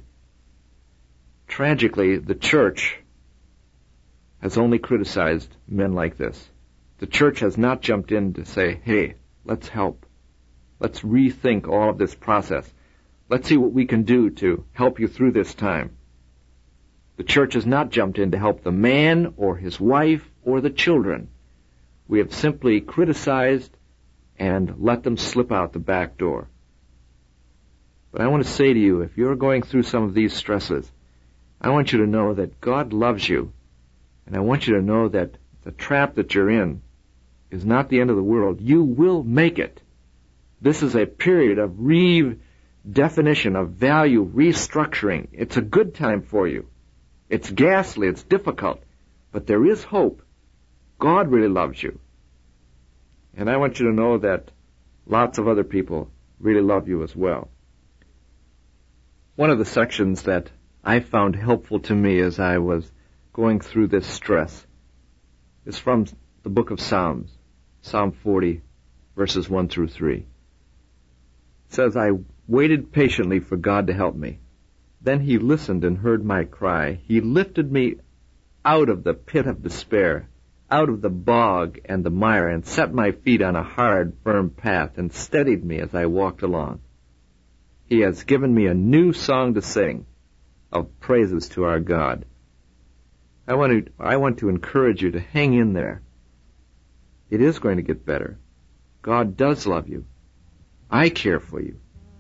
the church has only criticized men like this. The church has not jumped in to say, hey, let's help. Let's rethink all of this process. Let's see what we can do to help you through this time. The church has not jumped in to help the man or his wife or the children. We have simply criticized and let them slip out the back door. But I want to say to you, if you're going through some of these stresses, I want you to know that God loves you. And I want you to know that the trap that you're in is not the end of the world. You will make it. This is a period of redefinition of value, restructuring. It's a good time for you. It's ghastly, it's difficult, but there is hope. God really loves you. And I want you to know that lots of other people really love you as well. One of the sections that I found helpful to me as I was going through this stress is from the book of Psalms, Psalm 40, verses 1 through 3. It says, I waited patiently for God to help me. Then he listened and heard my cry. He lifted me out of the pit of despair, out of the bog and the mire, and set my feet on a hard, firm path, and steadied me as I walked along. He has given me a new song to sing, of praises to our God. I want to encourage you to hang in there. It is going to get better. God does love you. I care for you.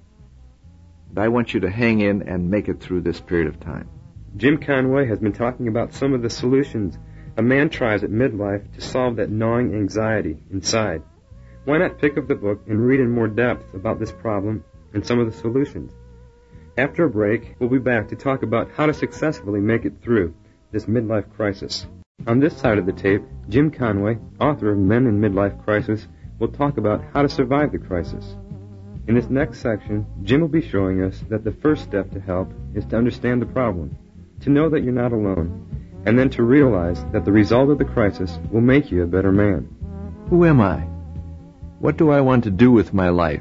And I want you to hang in and make it through this period of time. Jim Conway has been talking about some of the solutions a man tries at midlife to solve that gnawing anxiety inside. Why not pick up the book and read in more depth about this problem and some of the solutions? After a break, we'll be back to talk about how to successfully make it through this midlife crisis. On this side of the tape, Jim Conway, author of Men in Midlife Crisis, will talk about how to survive the crisis. In this next section, Jim will be showing us that the first step to help is to understand the problem, to know that you're not alone, and then to realize that the result of the crisis will make you a better man. Who am I? What do I want to do with my life?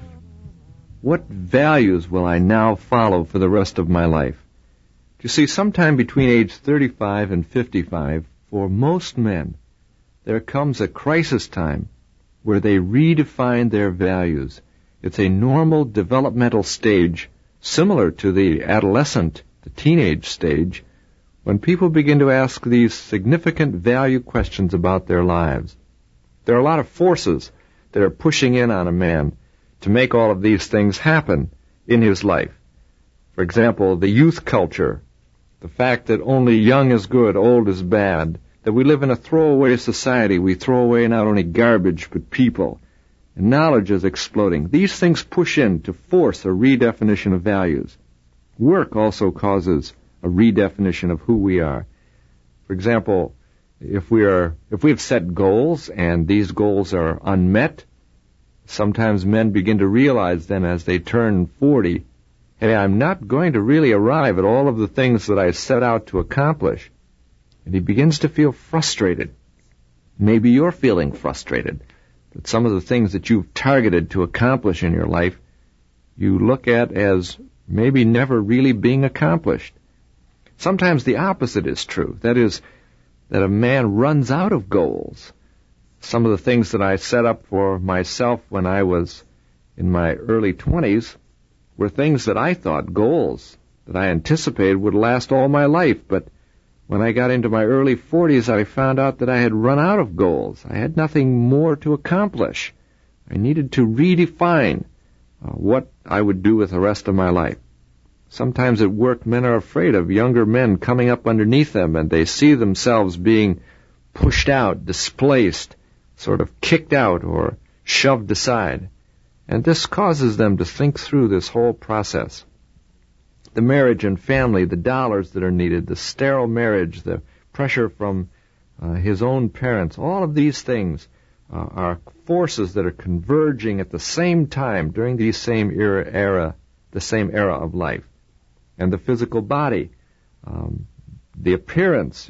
What values will I now follow for the rest of my life? You see, sometime between age 35 and 55, for most men, there comes a crisis time where they redefine their values. It's a normal developmental stage similar to the adolescent, the teenage stage, when people begin to ask these significant value questions about their lives. There are a lot of forces that are pushing in on a man to make all of these things happen in his life. For example, the youth culture, the fact that only young is good, old is bad, that we live in a throwaway society. We throw away not only garbage, but people. And knowledge is exploding. These things push in to force a redefinition of values. Work also causes a redefinition of who we are. For example, if we've set goals and these goals are unmet, sometimes men begin to realize then as they turn 40, hey, I'm not going to really arrive at all of the things that I set out to accomplish. And he begins to feel frustrated. Maybe you're feeling frustrated that some of the things that you've targeted to accomplish in your life, you look at as maybe never really being accomplished. Sometimes the opposite is true. That is, that a man runs out of goals. Some of the things that I set up for myself when I was in my early 20s were things that I thought, goals, that I anticipated would last all my life. But when I got into my early 40s, I found out that I had run out of goals. I had nothing more to accomplish. I needed to redefine what I would do with the rest of my life. Sometimes at work, men are afraid of younger men coming up underneath them, and they see themselves being pushed out, displaced, sort of kicked out or shoved aside. And this causes them to think through this whole process. The marriage and family, the dollars that are needed, the sterile marriage, the pressure from his own parents, all of these things are forces that are converging at the same time during the same era of life. And the physical body, the appearance,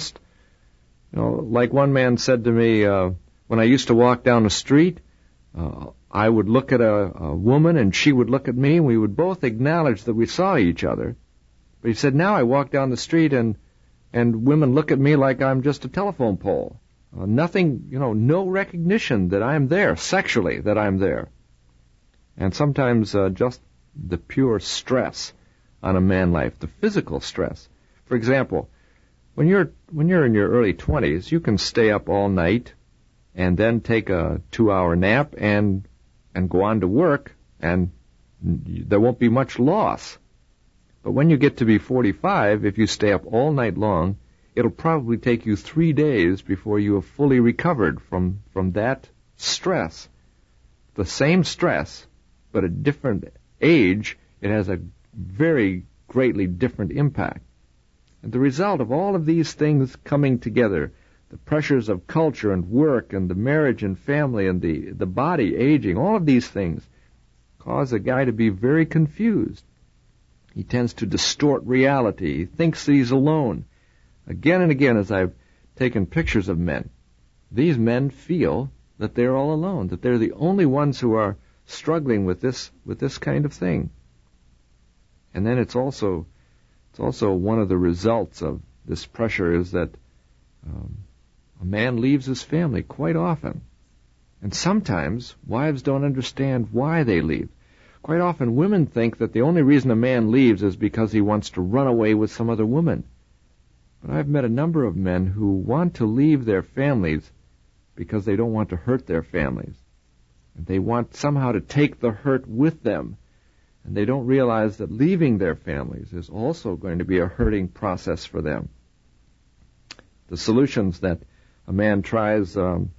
like one man said to me, when I used to walk down the street, I would look at a woman and she would look at me, and we would both acknowledge that we saw each other. But he said, now I walk down the street and women look at me like I'm just a telephone pole. Nothing, no recognition that I'm there, sexually, that I'm there. And sometimes just the pure stress on a man life, the physical stress. For example, when you're in your early 20s, you can stay up all night and then take a 2-hour nap and go on to work, and there won't be much loss. But when you get to be 45, if you stay up all night long, it'll probably take you 3 days before you have fully recovered from that stress. The same stress, but at different age, it has a very greatly different impact. And the result of all of these things coming together, the pressures of culture and work and the marriage and family and the body aging, all of these things cause a guy to be very confused. He tends to distort reality. He thinks that he's alone. Again and again, as I've taken pictures of men, these men feel that they're all alone, that they're the only ones who are struggling with this kind of thing. And then it's also one of the results of this pressure is that a man leaves his family quite often. And sometimes wives don't understand why they leave. Quite often women think that the only reason a man leaves is because he wants to run away with some other woman. But I've met a number of men who want to leave their families because they don't want to hurt their families. They want somehow to take the hurt with them. And they don't realize that leaving their families is also going to be a hurting process for them. The solutions that a man tries,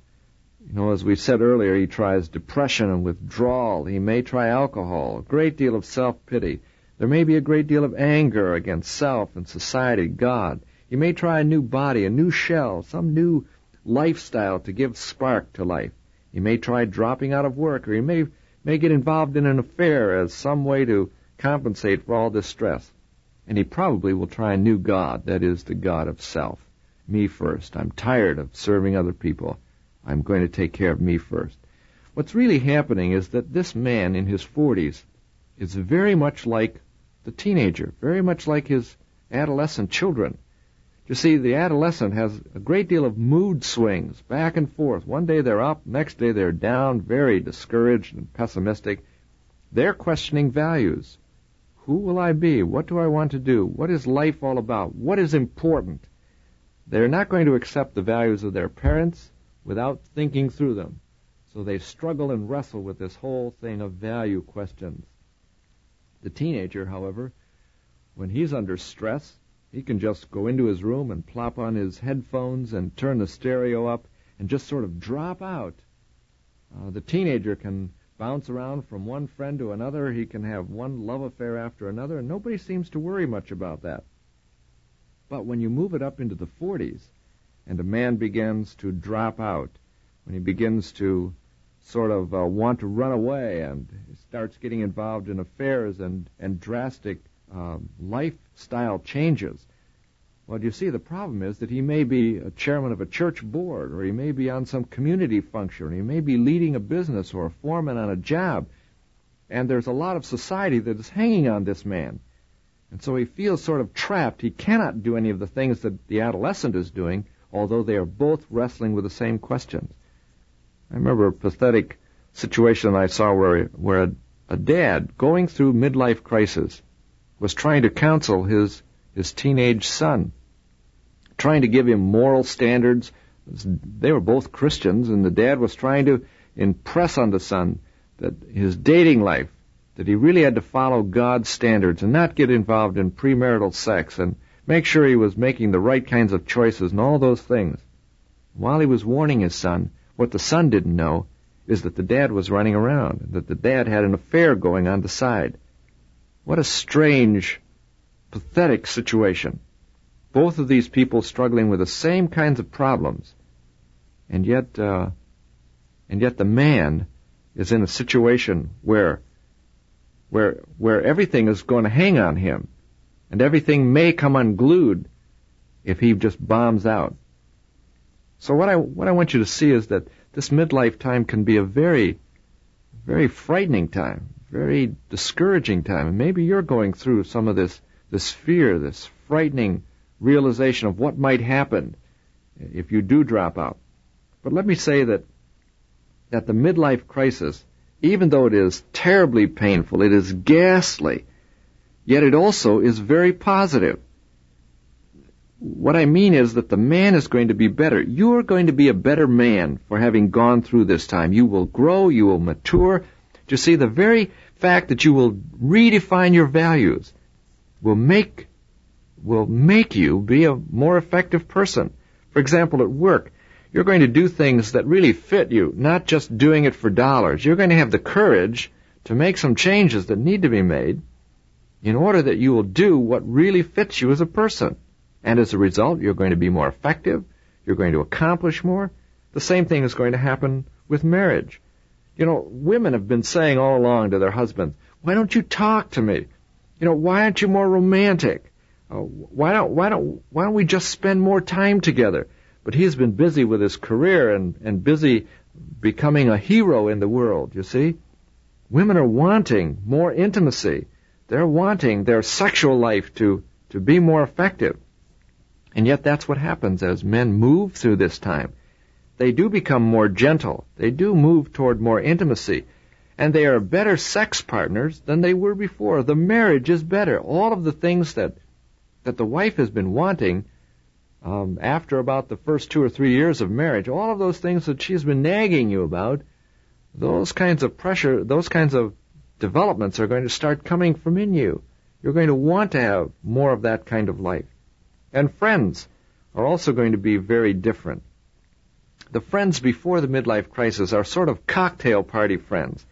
as we said earlier, he tries depression and withdrawal. He may try alcohol, a great deal of self-pity. There may be a great deal of anger against self and society, God. He may try a new body, a new shell, some new lifestyle to give spark to life. He may try dropping out of work, or he may get involved in an affair as some way to compensate for all this stress. And he probably will try a new God, that is, the God of self. Me first. I'm tired of serving other people. I'm going to take care of me first. What's really happening is that this man in his 40s is very much like the teenager, very much like his adolescent children. You see, the adolescent has a great deal of mood swings, back and forth. One day they're up, next day they're down, very discouraged and pessimistic. They're questioning values. Who will I be? What do I want to do? What is life all about? What is important? They're not going to accept the values of their parents without thinking through them. So they struggle and wrestle with this whole thing of value questions. The teenager, however, when he's under stress, he can just go into his room and plop on his headphones and turn the stereo up and just sort of drop out. The teenager can bounce around from one friend to another. He can have one love affair after another, and nobody seems to worry much about that. But when you move it up into the 40s, and a man begins to drop out, when he begins to sort of want to run away and starts getting involved in affairs and drastic lifestyle changes, well, you see, the problem is that he may be a chairman of a church board, or he may be on some community function, or he may be leading a business or a foreman on a job, and there's a lot of society that is hanging on this man. And so he feels sort of trapped. He cannot do any of the things that the adolescent is doing, although they are both wrestling with the same questions. I remember a pathetic situation I saw where a dad going through midlife crisis was trying to counsel his teenage son, trying to give him moral standards. They were both Christians, and the dad was trying to impress on the son that his dating life, that he really had to follow God's standards and not get involved in premarital sex and make sure he was making the right kinds of choices and all those things. While he was warning his son, what the son didn't know is that the dad was running around, that the dad had an affair going on the side. What a strange, pathetic situation. Both of these people struggling with the same kinds of problems, and yet the man is in a situation where everything is going to hang on him, and everything may come unglued if he just bombs out. So what I want you to see is that this midlife time can be a very, very frightening time, very discouraging time, and maybe you're going through some of this fear, this frightening realization of what might happen if you do drop out. But let me say that the midlife crisis, even though it is terribly painful, it is ghastly, yet it also is very positive. What I mean is that the man is going to be better. You are going to be a better man for having gone through this time. You will grow, you will mature. You see, the very fact that you will redefine your values will make you be a more effective person. For example, at work, you're going to do things that really fit you, not just doing it for dollars. You're going to have the courage to make some changes that need to be made in order that you will do what really fits you as a person. And as a result, you're going to be more effective. You're going to accomplish more. The same thing is going to happen with marriage. You know, women have been saying all along to their husbands, why don't you talk to me? You know, why aren't you more romantic? Why don't we just spend more time together? But he's been busy with his career and busy becoming a hero in the world, you see. Women are wanting more intimacy. They're wanting their sexual life to be more effective. And yet that's what happens as men move through this time. They do become more gentle. They do move toward more intimacy. and they are better sex partners than they were before. The marriage is better. All of the things that the wife has been wanting after about the first 2 or 3 years of marriage, all of those things that she's been nagging you about, those kinds of pressure, those kinds of developments are going to start coming from in you. You're going to want to have more of that kind of life. And friends are also going to be very different. The friends before the midlife crisis are sort of cocktail party friends.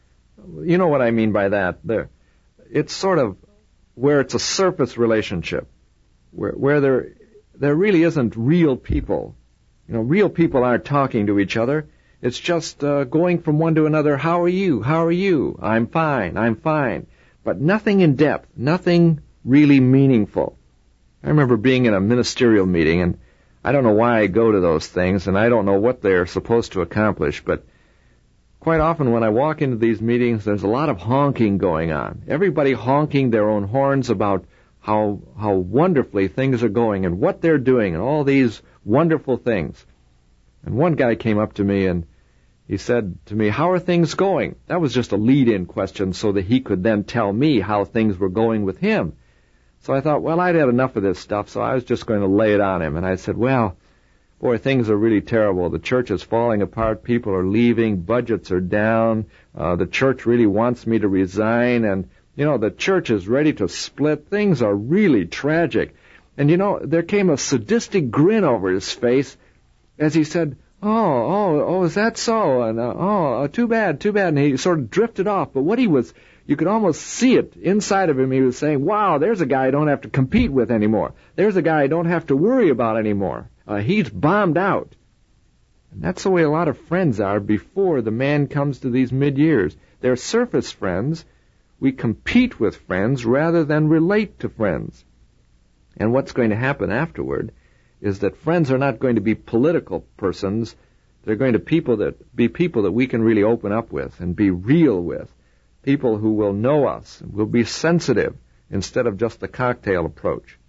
You know what I mean by that. It's sort of where it's a surface relationship, where there really isn't real people. You know, real people aren't talking to each other. It's just going from one to another. How are you? How are you? I'm fine. I'm fine. But nothing in depth, nothing really meaningful. I remember being in a ministerial meeting, and I don't know why I go to those things, and I don't know what they're supposed to accomplish, but quite often when I walk into these meetings, there's a lot of honking going on. Everybody honking their own horns about how wonderfully things are going and what they're doing and all these wonderful things. And one guy came up to me and he said to me, "How are things going?" That was just a lead-in question so that he could then tell me how things were going with him. So I thought, well, I'd had enough of this stuff, so I was just going to lay it on him. And I said, well, boy, things are really terrible. The church is falling apart. People are leaving. Budgets are down. The church really wants me to resign. And, you know, the church is ready to split. Things are really tragic. And, you know, there came a sadistic grin over his face as he said, oh, is that so? And, too bad. And he sort of drifted off. But what he was, you could almost see it inside of him. He was saying, wow, there's a guy I don't have to compete with anymore. There's a guy I don't have to worry about anymore. He's bombed out. And that's the way a lot of friends are before the man comes to these mid-years. They're surface friends. We compete with friends rather than relate to friends. And what's going to happen afterward is that friends are not going to be political persons. They're going to be people that we can really open up with and be real with. People who will know us, will be sensitive instead of just the cocktail approach.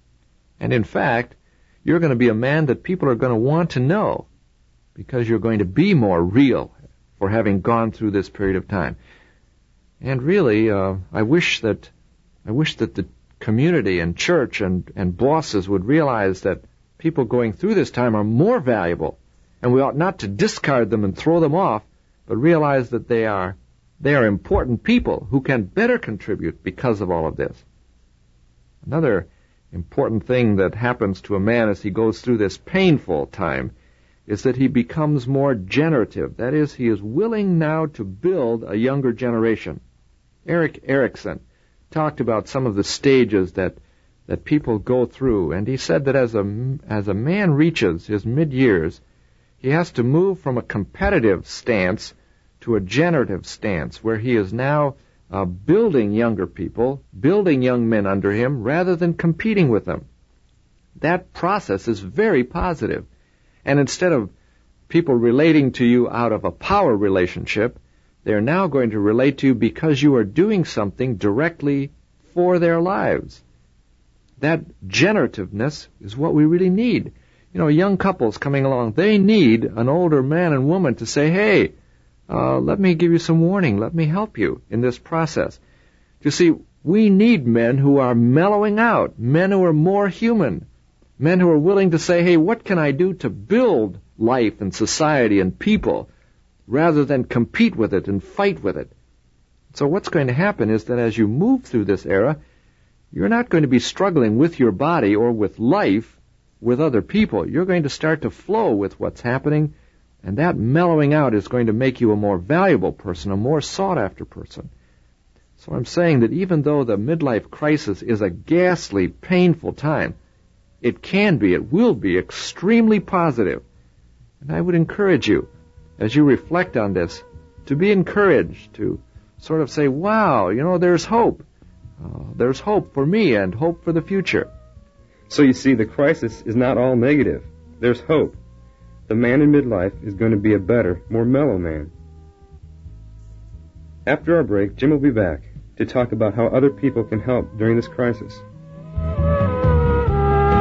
And in fact, you're going to be a man that people are going to want to know because you're going to be more real for having gone through this period of time. And really, I wish that the community and church and bosses would realize that people going through this time are more valuable, and we ought not to discard them and throw them off, but realize that they are important people who can better contribute because of all of this. Another important thing that happens to a man as he goes through this painful time is that he becomes more generative. That is, he is willing now to build a younger generation. Erik Erikson talked about some of the stages that people go through, and he said that as a man reaches his mid-years, he has to move from a competitive stance to a generative stance, where he is now building younger people, building young men under him, rather than competing with them. That process is very positive. And instead of people relating to you out of a power relationship, they're now going to relate to you because you are doing something directly for their lives. That generativeness is what we really need. You know, young couples coming along, they need an older man and woman to say, hey, let me give you some warning. Let me help you in this process. You see, we need men who are mellowing out, men who are more human, men who are willing to say, hey, what can I do to build life and society and people rather than compete with it and fight with it? So what's going to happen is that as you move through this era, you're not going to be struggling with your body or with life with other people. You're going to start to flow with what's happening, and that mellowing out is going to make you a more valuable person, a more sought-after person. So I'm saying that even though the midlife crisis is a ghastly, painful time, it will be extremely positive. And I would encourage you, as you reflect on this, to be encouraged, to sort of say, wow, you know, there's hope. There's hope for me and hope for the future. So you see, the crisis is not all negative. There's hope. The man in midlife is going to be a better, more mellow man. After our break, Jim will be back to talk about how other people can help during this crisis.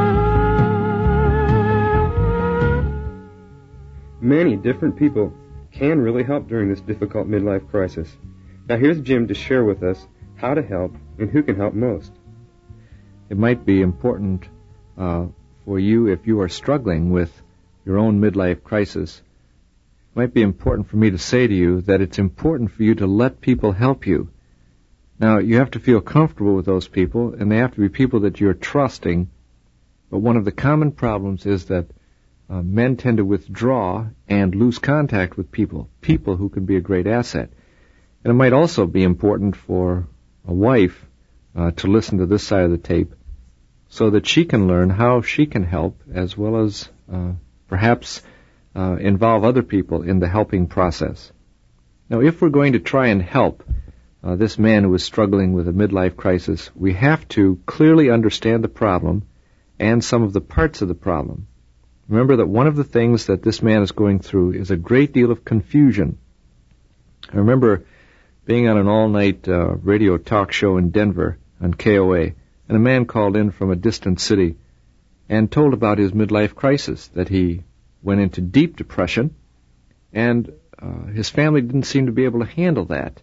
Many different people can really help during this difficult midlife crisis. Now here's Jim to share with us how to help and who can help most. It might be important for you if you are struggling with your own midlife crisis. It might be important for me to say to you that it's important for you to let people help you. Now, you have to feel comfortable with those people, and they have to be people that you're trusting. But one of the common problems is that men tend to withdraw and lose contact with people who can be a great asset. And it might also be important for a wife to listen to this side of the tape so that she can learn how she can help, as well as perhaps involve other people in the helping process. Now, if we're going to try and help this man who is struggling with a midlife crisis, we have to clearly understand the problem and some of the parts of the problem. Remember that one of the things that this man is going through is a great deal of confusion. I remember being on an all-night radio talk show in Denver on KOA, and a man called in from a distant city and told about his midlife crisis, that he went into deep depression, and his family didn't seem to be able to handle that.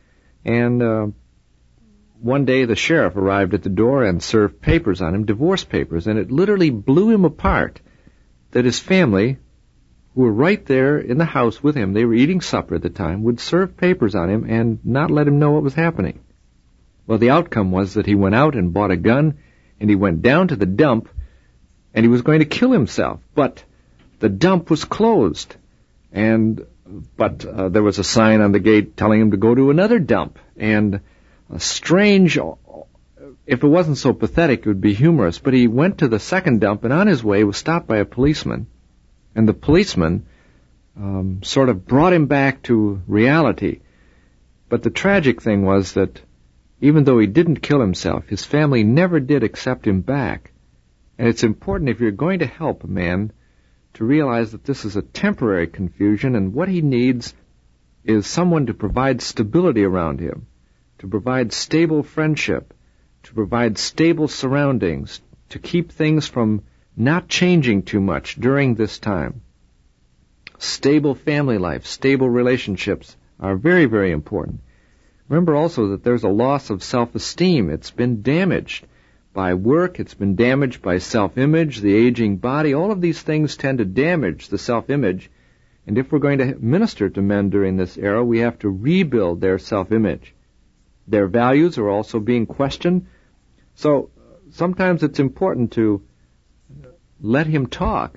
And one day the sheriff arrived at the door and served papers on him, divorce papers, and it literally blew him apart that his family, who were right there in the house with him, they were eating supper at the time, would serve papers on him and not let him know what was happening. Well, the outcome was that he went out and bought a gun, and he went down to the dump, and he was going to kill himself. But the dump was closed, but there was a sign on the gate telling him to go to another dump. And strange, if it wasn't so pathetic, it would be humorous, but he went to the second dump, and on his way was stopped by a policeman. And the policeman sort of brought him back to reality. But the tragic thing was that even though he didn't kill himself, his family never did accept him back. And it's important, if you're going to help a man, to realize that this is a temporary confusion, and what he needs is someone to provide stability around him, to provide stable friendship, to provide stable surroundings, to keep things from not changing too much during this time. Stable family life, stable relationships are very, very important. Remember also that there's a loss of self-esteem. It's been damaged by work, it's been damaged by self-image, the aging body. All of these things tend to damage the self-image. And if we're going to minister to men during this era, we have to rebuild their self-image. Their values are also being questioned. So sometimes it's important to let him talk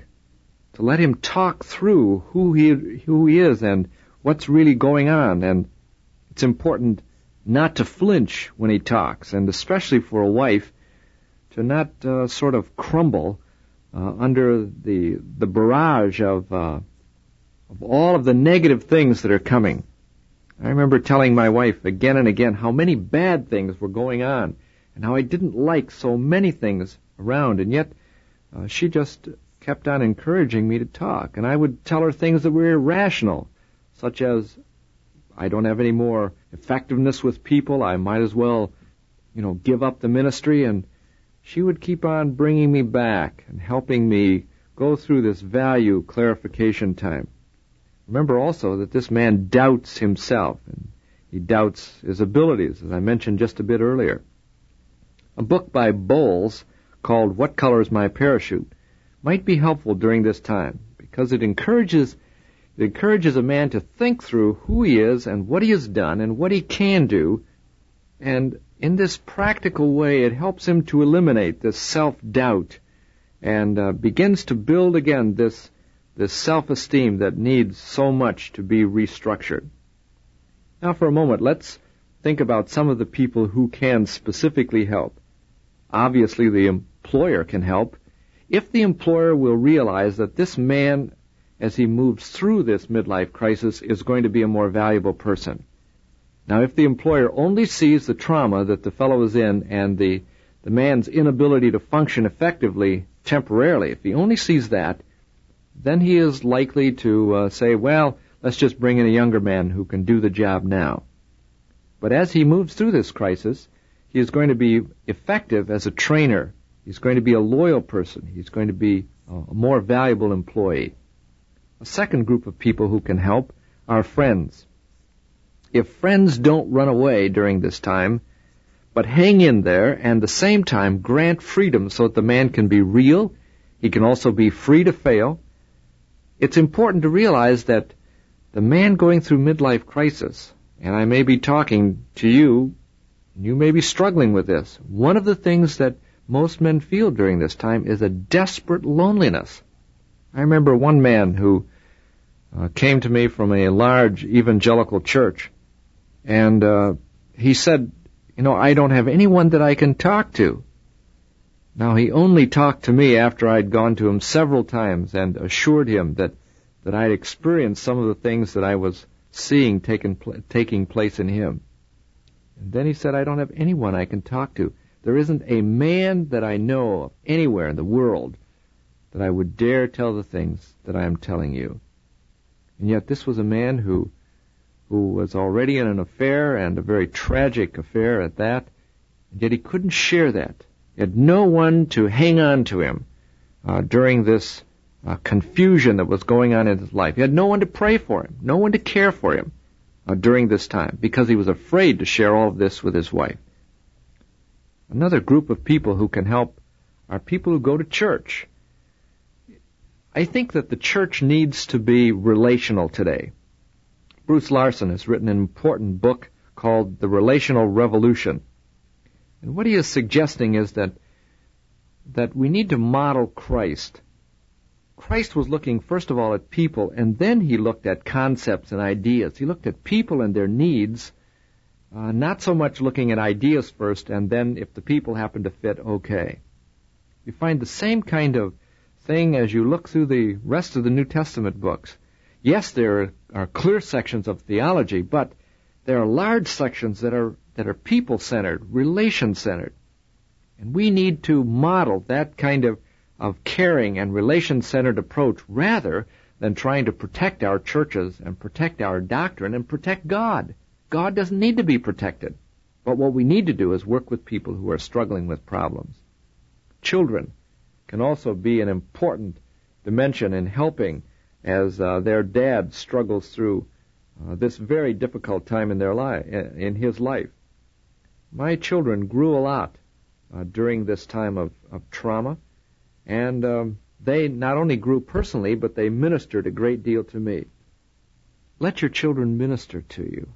through who he is and what's really going on. And it's important not to flinch when he talks, and especially for a wife, to not sort of crumble under the barrage of all of the negative things that are coming. I remember telling my wife again and again how many bad things were going on and how I didn't like so many things around, and yet she just kept on encouraging me to talk. And I would tell her things that were irrational, such as, I don't have any more effectiveness with people, I might as well, give up the ministry. And she would keep on bringing me back and helping me go through this value clarification time. Remember also that this man doubts himself, and he doubts his abilities, as I mentioned just a bit earlier. A book by Bowles called What Color is My Parachute might be helpful during this time, because it encourages a man to think through who he is and what he has done and what he can do. And in this practical way, it helps him to eliminate this self-doubt and begins to build again this self-esteem that needs so much to be restructured. Now for a moment, let's think about some of the people who can specifically help. Obviously, the employer can help if the employer will realize that this man, as he moves through this midlife crisis, is going to be a more valuable person. Now, if the employer only sees the trauma that the fellow is in and the man's inability to function effectively temporarily, if he only sees that, then he is likely to say, well, let's just bring in a younger man who can do the job now. But as he moves through this crisis, he is going to be effective as a trainer. He's going to be a loyal person. He's going to be a more valuable employee. A second group of people who can help are friends. If friends don't run away during this time, but hang in there and at the same time grant freedom so that the man can be real, he can also be free to fail, it's important to realize that the man going through midlife crisis, and I may be talking to you, you may be struggling with this. One of the things that most men feel during this time is a desperate loneliness. I remember one man who came to me from a large evangelical church, and he said, I don't have anyone that I can talk to. Now, he only talked to me after I'd gone to him several times and assured him that I'd experienced some of the things that I was seeing taking place in him. And then he said, I don't have anyone I can talk to. There isn't a man that I know of anywhere in the world that I would dare tell the things that I am telling you. And yet this was a man who was already in an affair, and a very tragic affair at that, and yet he couldn't share that. He had no one to hang on to him during this confusion that was going on in his life. He had no one to pray for him, no one to care for him during this time, because he was afraid to share all of this with his wife. Another group of people who can help are people who go to church. I think that the church needs to be relational today. Bruce Larson has written an important book called The Relational Revolution. And what he is suggesting is that we need to model Christ. Christ was looking first of all at people, and then he looked at concepts and ideas. He looked at people and their needs, not so much looking at ideas first, and then if the people happen to fit, okay. You find the same kind of thing as you look through the rest of the New Testament books. Yes, there are clear sections of theology, but there are large sections that are people-centered, relation-centered. And we need to model that kind of caring and relation-centered approach rather than trying to protect our churches and protect our doctrine and protect God. God doesn't need to be protected. But what we need to do is work with people who are struggling with problems. Children can also be an important dimension in helping as their dad struggles through this very difficult time in in his life. My children grew a lot during this time of trauma, and they not only grew personally, but they ministered a great deal to me. Let your children minister to you.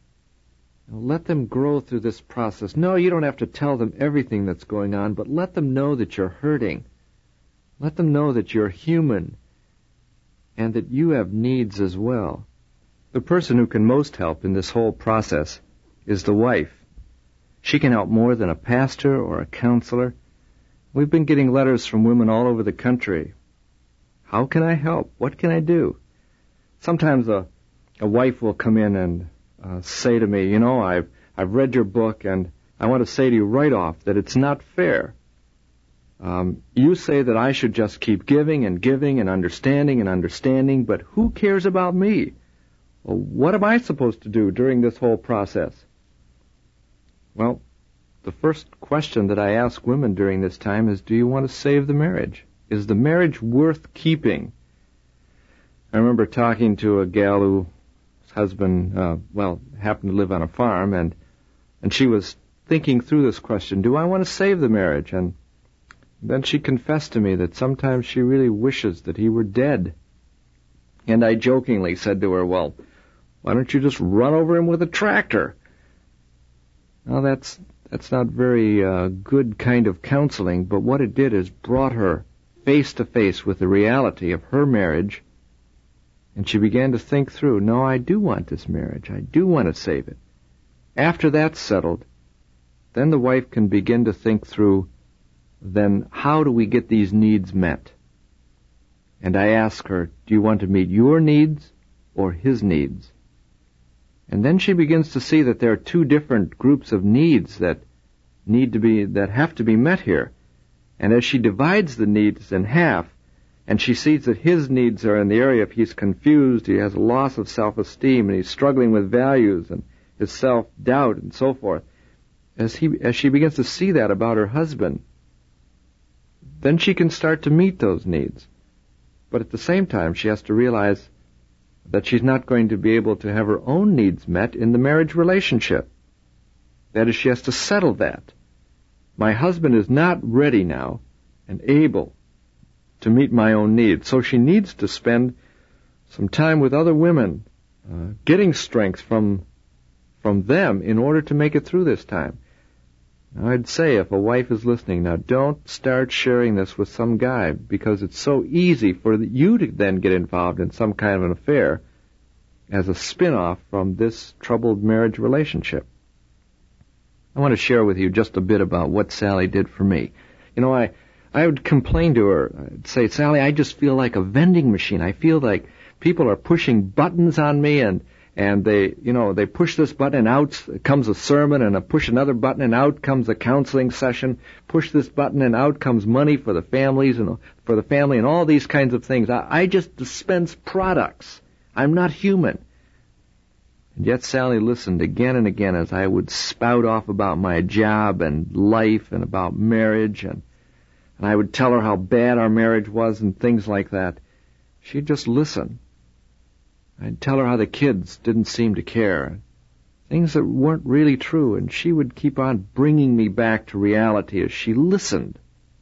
Let them grow through this process. No, you don't have to tell them everything that's going on, but let them know that you're hurting. Let them know that you're human and that you have needs as well. The person who can most help in this whole process is the wife. She can help more than a pastor or a counselor. We've been getting letters from women all over the country. How can I help? What can I do? Sometimes a wife will come in and say to me, I've read your book, and I want to say to you right off that it's not fair. You say that I should just keep giving and understanding, but who cares about me? Well, what am I supposed to do during this whole process? Well, the first question that I ask women during this time is, do you want to save the marriage? Is the marriage worth keeping? I remember talking to a gal whose husband, happened to live on a farm, and she was thinking through this question, do I want to save the marriage? And then she confessed to me that sometimes she really wishes that he were dead. And I jokingly said to her, well, why don't you just run over him with a tractor? Now that's not very good kind of counseling, but what it did is brought her face to face with the reality of her marriage, and she began to think through, no, I do want this marriage. I do want to save it. After that's settled, then the wife can begin to think through, then how do we get these needs met? And I ask her, do you want to meet your needs or his needs? And then she begins to see that there are two different groups of needs that have to be met here. And as she divides the needs in half, and she sees that his needs are in the area of he's confused, he has a loss of self-esteem, and he's struggling with values and his self-doubt and so forth. As she begins to see that about her husband, then she can start to meet those needs. But at the same time, she has to realize that she's not going to be able to have her own needs met in the marriage relationship. That is, she has to settle that. My husband is not ready now and able to meet my own needs, so she needs to spend some time with other women, getting strength from them in order to make it through this time. Now, I'd say if a wife is listening, now don't start sharing this with some guy, because it's so easy for you to then get involved in some kind of an affair as a spin-off from this troubled marriage relationship. I want to share with you just a bit about what Sally did for me. You know, I would complain to her. I'd say, Sally, I just feel like a vending machine. I feel like people are pushing buttons on me, and they push this button and out comes a sermon, and I push another button and out comes a counseling session. Push this button and out comes money for the families and for the family and all these kinds of things. I just dispense products. I'm not human. And yet Sally listened again and again as I would spout off about my job and life and about marriage, and I would tell her how bad our marriage was and things like that. She'd just listen. I'd tell her how the kids didn't seem to care, things that weren't really true, and she would keep on bringing me back to reality as she listened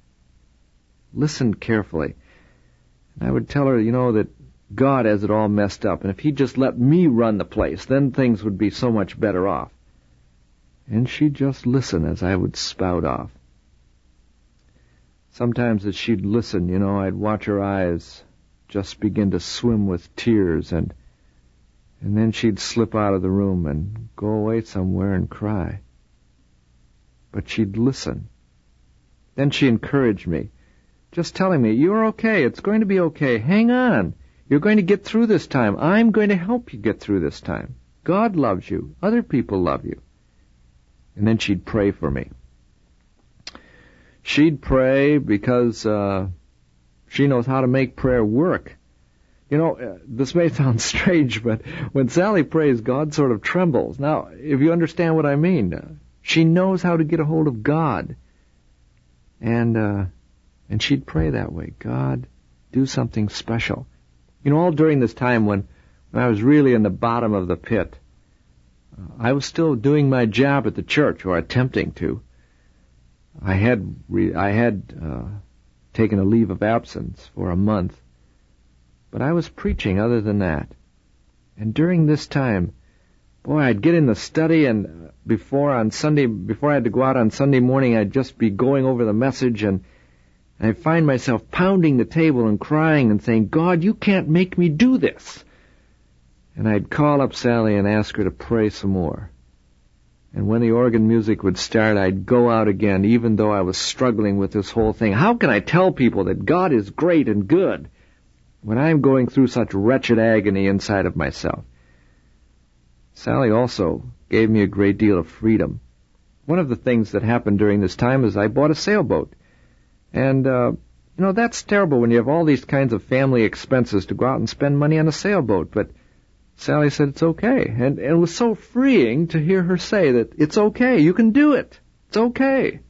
carefully. And I would tell her, that God has it all messed up, and if He'd just let me run the place, then things would be so much better off. And she'd just listen as I would spout off. Sometimes as she'd listen, I'd watch her eyes just begin to swim with tears, and then she'd slip out of the room and go away somewhere and cry. But she'd listen. Then she encouraged me, just telling me, you're okay, it's going to be okay, hang on. You're going to get through this time. I'm going to help you get through this time. God loves you. Other people love you. And then she'd pray for me. She'd pray because she knows how to make prayer work. This may sound strange, but when Sally prays, God sort of trembles. Now, if you understand what I mean, she knows how to get a hold of God. And she'd pray that way. God, do something special. All during this time when I was really in the bottom of the pit, I was still doing my job at the church, or attempting to. I had taken a leave of absence for a month, but I was preaching other than that. And during this time, I'd get in the study, and before I had to go out on Sunday morning, I'd just be going over the message, and I'd find myself pounding the table and crying and saying, God, you can't make me do this. And I'd call up Sally and ask her to pray some more. And when the organ music would start, I'd go out again, even though I was struggling with this whole thing. How can I tell people that God is great and good when I'm going through such wretched agony inside of myself? Sally also gave me a great deal of freedom. One of the things that happened during this time is I bought a sailboat. And, that's terrible when you have all these kinds of family expenses to go out and spend money on a sailboat. But Sally said it's okay. And it was so freeing to hear her say that it's okay, you can do it. It's okay.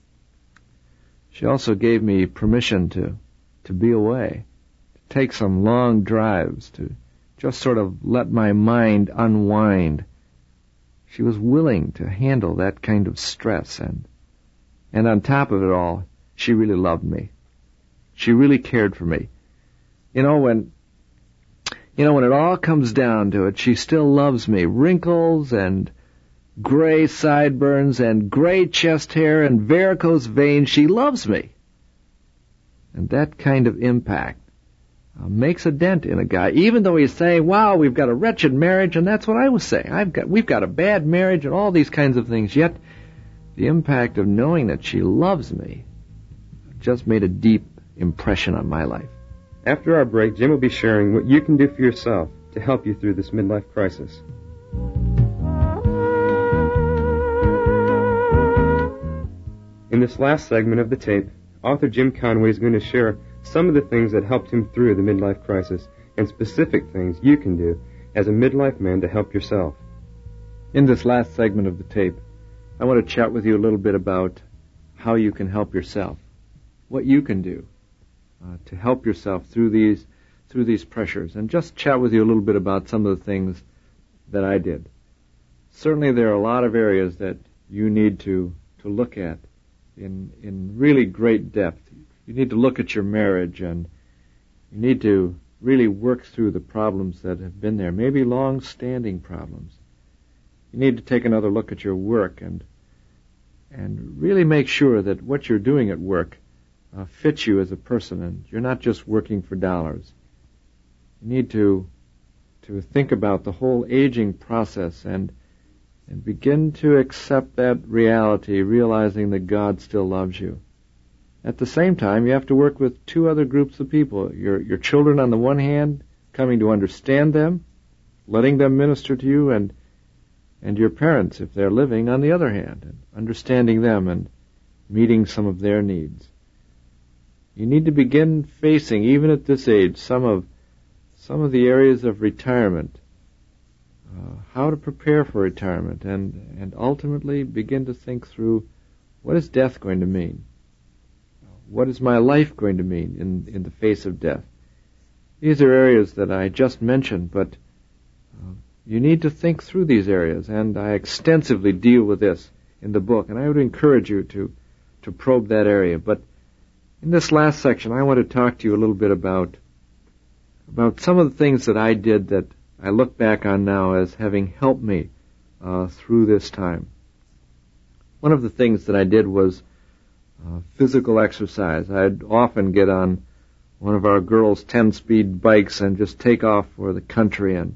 She also gave me permission to be away, to take some long drives, to just sort of let my mind unwind. She was willing to handle that kind of stress, and on top of it all, she really loved me. She really cared for me. When it all comes down to it, she still loves me. Wrinkles and gray sideburns and gray chest hair and varicose veins, she loves me. And that kind of impact makes a dent in a guy, even though he's saying, wow, we've got a wretched marriage, and that's what I was saying. We've got a bad marriage and all these kinds of things. Yet the impact of knowing that she loves me just made a deep impression on my life. After our break, Jim will be sharing what you can do for yourself to help you through this midlife crisis. In this last segment of the tape, author Jim Conway is going to share some of the things that helped him through the midlife crisis and specific things you can do as a midlife man to help yourself. In this last segment of the tape, I want to chat with you a little bit about how you can help yourself, what you can do to help yourself through these through these pressures and just chat with you a little bit about some of the things that I did. Certainly there are a lot of areas that you need to look at in really great depth. You need to look at your marriage, and you need to really work through the problems that have been there, maybe long-standing problems. You need to take another look at your work and really make sure that what you're doing at work fits you as a person, and you're not just working for dollars. You need to think about the whole aging process and begin to accept that reality, realizing that God still loves you. At the same time, you have to work with two other groups of people. Your children on the one hand, coming to understand them, letting them minister to you, and your parents, if they're living, on the other hand, and understanding them and meeting some of their needs. You need to begin facing, even at this age, some of the areas of retirement, how to prepare for retirement, and ultimately begin to think through, what is death going to mean? What is my life going to mean in the face of death? These are areas that I just mentioned, but you need to think through these areas, and I extensively deal with this in the book, and I would encourage you to probe that area. But in this last section, I want to talk to you a little bit about some of the things that I did that I look back on now as having helped me through this time. One of the things that I did was physical exercise. I'd often get on one of our girls' 10-speed bikes and just take off for the country and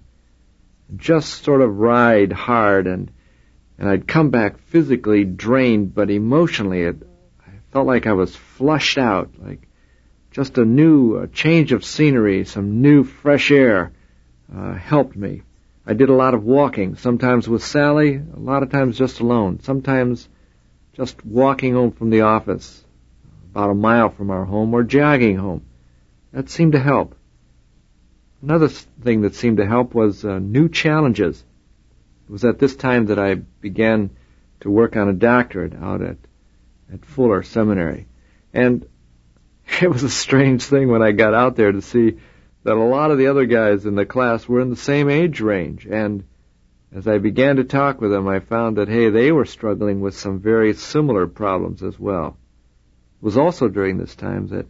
just sort of ride hard, and I'd come back physically drained, but emotionally I felt like I was flushed out, like just a change of scenery, some new fresh air helped me. I did a lot of walking, sometimes with Sally, a lot of times just alone, sometimes just walking home from the office, about a mile from our home, or jogging home. That seemed to help. Another thing that seemed to help was new challenges. It was at this time that I began to work on a doctorate out at Fuller Seminary. And it was a strange thing when I got out there to see that a lot of the other guys in the class were in the same age range. And as I began to talk with them, I found that, hey, they were struggling with some very similar problems as well. It was also during this time that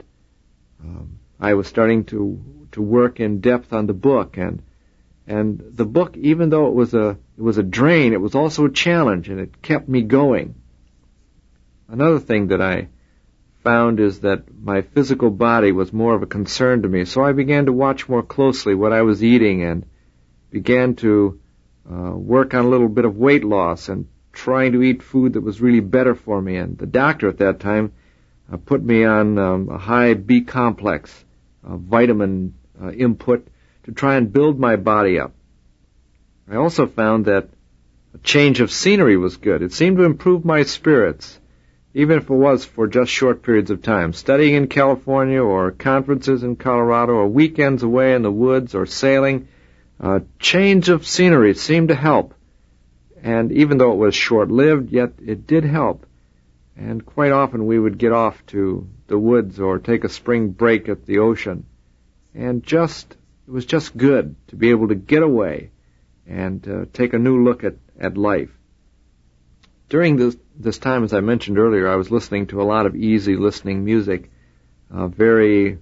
I was starting to work in depth on the book, and the book, even though it was a drain, it was also a challenge, and it kept me going. Another thing that I found is that my physical body was more of a concern to me, so I began to watch more closely what I was eating and began to work on a little bit of weight loss and trying to eat food that was really better for me. And the doctor at that time put me on a high B complex vitamin input to try and build my body up. I also found that a change of scenery was good. It seemed to improve my spirits, even if it was for just short periods of time. Studying in California, or conferences in Colorado, or weekends away in the woods, or sailing, change of scenery seemed to help. And even though it was short-lived, yet it did help. And quite often we would get off to the woods or take a spring break at the ocean. And it was just good to be able to get away and take a new look at life. During this time, as I mentioned earlier, I was listening to a lot of easy listening music, very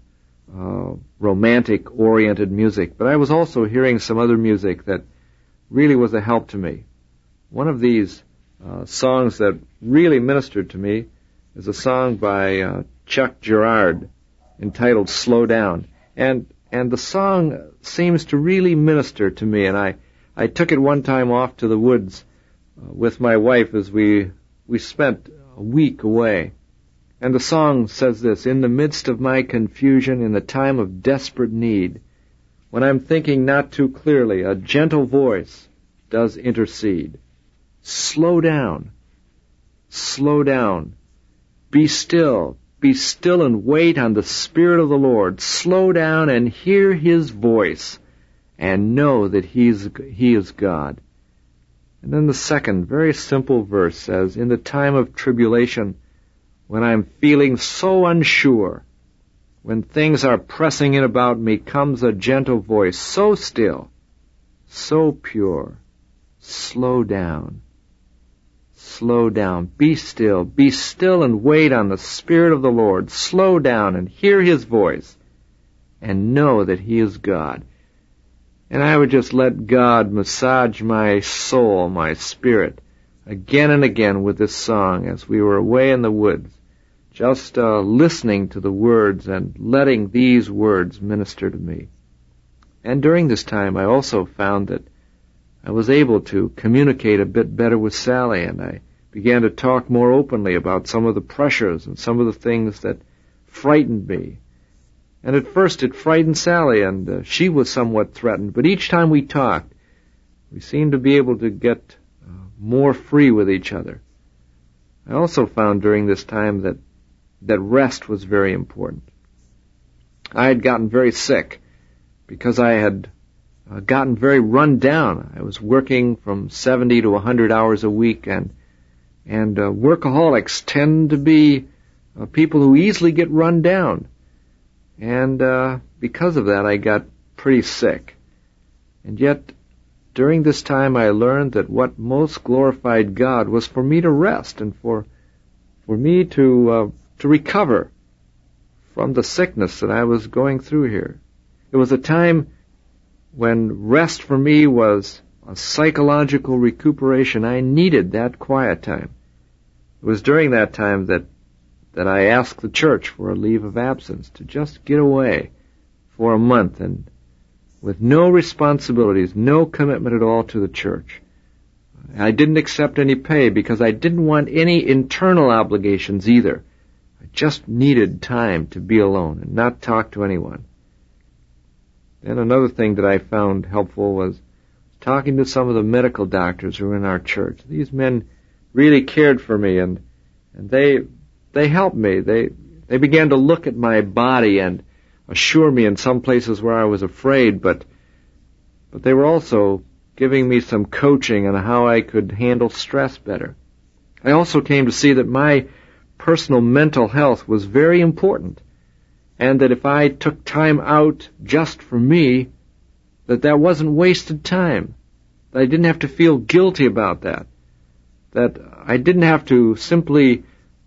romantic-oriented music, but I was also hearing some other music that really was a help to me. One of these songs that really ministered to me is a song by Chuck Girard entitled Slow Down. And the song seems to really minister to me, and I took it one time off to the woods with my wife as we spent a week away. And the song says this: in the midst of my confusion, in the time of desperate need, when I'm thinking not too clearly, a gentle voice does intercede. Slow down. Slow down. Be still and wait on the Spirit of the Lord. Slow down and hear His voice, and know that He is God. And then the second, very simple verse says, in the time of tribulation, when I'm feeling so unsure, when things are pressing in about me, comes a gentle voice, so still, so pure. Slow down. Slow down. Be still and wait on the Spirit of the Lord. Slow down and hear His voice and know that He is God. And I would just let God massage my soul, my spirit, again and again with this song as we were away in the woods, just listening to the words and letting these words minister to me. And during this time, I also found that I was able to communicate a bit better with Sally, and I began to talk more openly about some of the pressures and some of the things that frightened me. And at first it frightened Sally, and she was somewhat threatened, but each time we talked, we seemed to be able to get more free with each other. I also found during this time that rest was very important. I had gotten very sick because I had gotten very run down. I was working from 70 to 100 hours a week, and workaholics tend to be people who easily get run down. And because of that, I got pretty sick. And yet, during this time, I learned that what most glorified God was for me to rest and for me to recover from the sickness that I was going through here. It was a time when rest for me was a psychological recuperation. I needed that quiet time. It was during that time that I asked the church for a leave of absence to just get away for a month and with no responsibilities, no commitment at all to the church. I didn't accept any pay because I didn't want any internal obligations either. I just needed time to be alone and not talk to anyone. And another thing that I found helpful was talking to some of the medical doctors who were in our church. These men really cared for me, and they helped me. They began to look at my body and assure me in some places where I was afraid, but they were also giving me some coaching on how I could handle stress better. I also came to see that my personal mental health was very important, and that if I took time out just for me, that wasn't wasted time, that I didn't have to feel guilty about that I didn't have to simply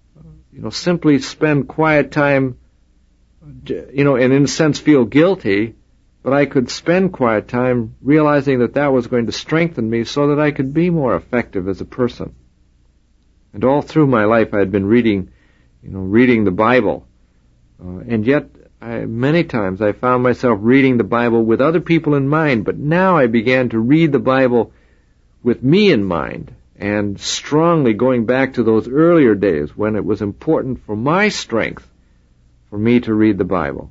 spend quiet time, and in a sense feel guilty, but I could spend quiet time realizing that was going to strengthen me so that I could be more effective as a person. And all through my life I had been reading the Bible, and yet many times I found myself reading the Bible with other people in mind, but now I began to read the Bible with me in mind, and strongly going back to those earlier days when it was important for my strength for me to read the Bible.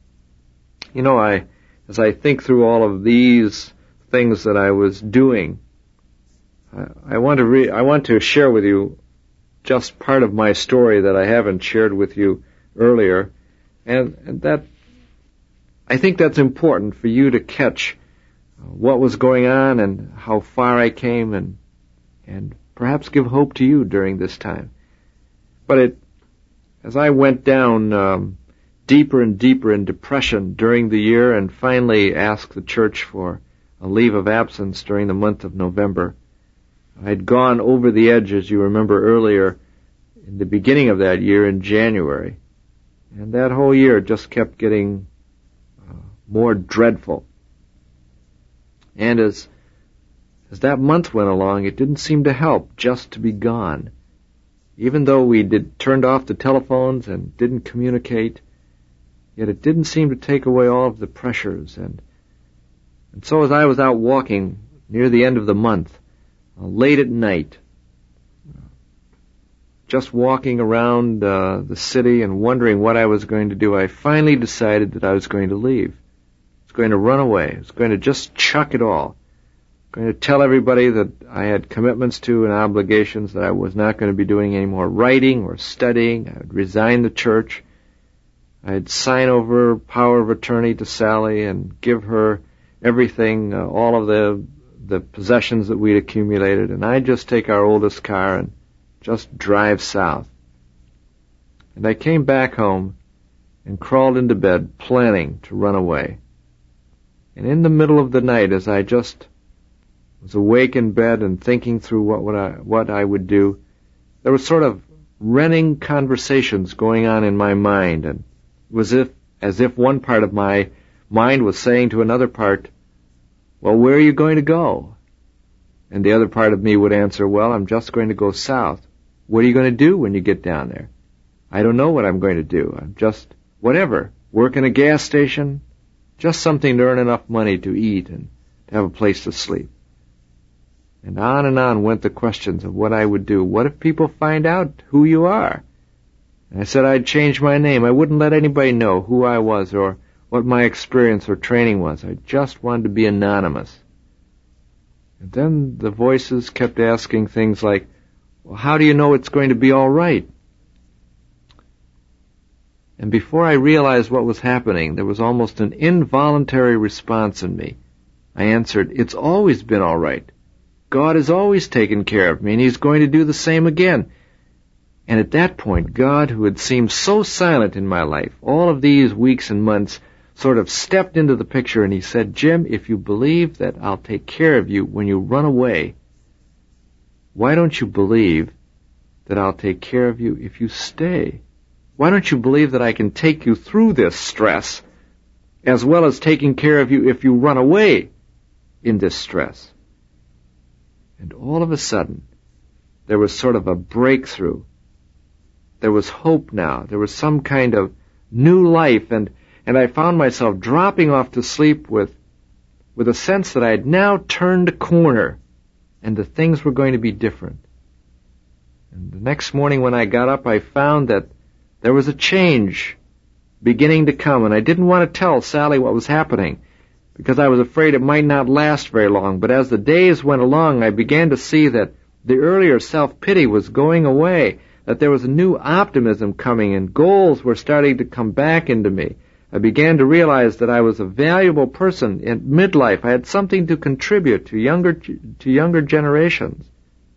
As I think through all of these things that I was doing, I want to share with you just part of my story that I haven't shared with you earlier, and that I think that's important for you to catch what was going on and how far I came, and perhaps give hope to you during this time. But as I went down deeper and deeper in depression during the year and finally asked the church for a leave of absence during the month of November, I had gone over the edge, as you remember earlier, in the beginning of that year in January. And that whole year just kept getting more dreadful. And as that month went along, it didn't seem to help just to be gone. Even though we turned off the telephones and didn't communicate, yet it didn't seem to take away all of the pressures. And so as I was out walking near the end of the month, late at night, just walking around the city and wondering what I was going to do, I finally decided that I was going to leave. I was going to run away. I was going to just chuck it all. Going to tell everybody that I had commitments to and obligations, that I was not going to be doing any more writing or studying. I would resign the church. I'd sign over power of attorney to Sally and give her everything, all of the possessions that we'd accumulated, and I'd just take our oldest car and just drive south. And I came back home, and crawled into bed, planning to run away. And in the middle of the night, as I just was awake in bed and thinking through what I would do, there was sort of running conversations going on in my mind, and it was as if one part of my mind was saying to another part, "Well, where are you going to go?" And the other part of me would answer, "Well, I'm just going to go south." "What are you going to do when you get down there?" "I don't know what I'm going to do. I'm just, whatever, work in a gas station, just something to earn enough money to eat and to have a place to sleep." And on went the questions of what I would do. What if people find out who you are? And I said I'd change my name. I wouldn't let anybody know who I was or what my experience or training was. I just wanted to be anonymous. And then the voices kept asking things like, "Well, how do you know it's going to be all right?" And before I realized what was happening, there was almost an involuntary response in me. I answered, "It's always been all right. God has always taken care of me, and He's going to do the same again." And at that point, God, who had seemed so silent in my life, all of these weeks and months, sort of stepped into the picture, and He said, "Jim, if you believe that I'll take care of you when you run away, why don't you believe that I'll take care of you if you stay? Why don't you believe that I can take you through this stress, as well as taking care of you if you run away in this stress?" And all of a sudden, there was sort of a breakthrough. There was hope now. There was some kind of new life, and I found myself dropping off to sleep with a sense that I had now turned a corner, and that things were going to be different. And the next morning when I got up, I found that there was a change beginning to come, and I didn't want to tell Sally what was happening, because I was afraid it might not last very long. But as the days went along, I began to see that the earlier self-pity was going away, that there was a new optimism coming, and goals were starting to come back into me. I began to realize that I was a valuable person in midlife. I had something to contribute to younger generations.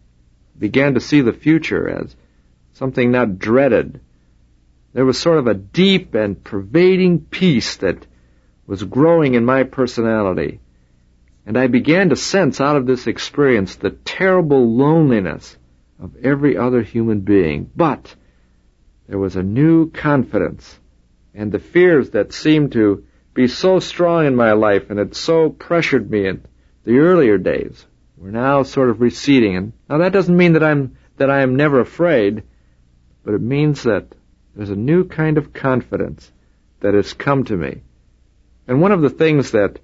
I began to see the future as something not dreaded. There was sort of a deep and pervading peace that was growing in my personality. And I began to sense out of this experience the terrible loneliness of every other human being. But there was a new confidence, and the fears that seemed to be so strong in my life and had so pressured me in the earlier days were now sort of receding. And now that doesn't mean that I am never afraid, but it means that there's a new kind of confidence that has come to me. And one of the things that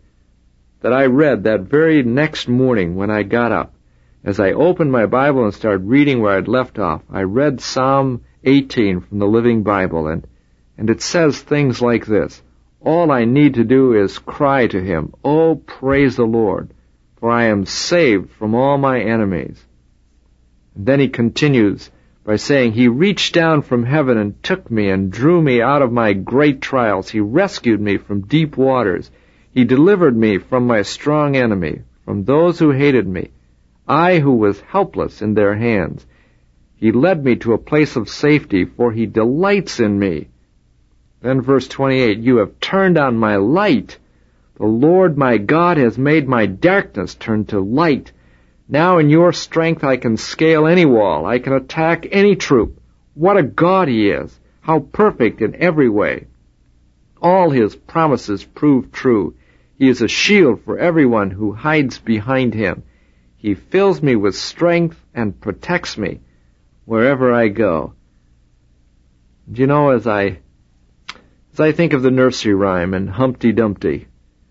I read that very next morning when I got up, as I opened my Bible and started reading where I'd left off, I read Psalm 18 from the Living Bible, and it says things like this: "All I need to do is cry to Him, 'Oh, praise the Lord, for I am saved from all my enemies.'" And then he continues by saying, "He reached down from heaven and took me and drew me out of my great trials. He rescued me from deep waters. He delivered me from my strong enemy, from those who hated me, I who was helpless in their hands. He led me to a place of safety, for He delights in me." Then verse 28, "You have turned on my light. The Lord my God has made my darkness turn to light. Now in your strength I can scale any wall. I can attack any troop. What a God He is! How perfect in every way. All His promises prove true. He is a shield for everyone who hides behind Him. He fills me with strength and protects me wherever I go." Do you know, as I think of the nursery rhyme and Humpty Dumpty,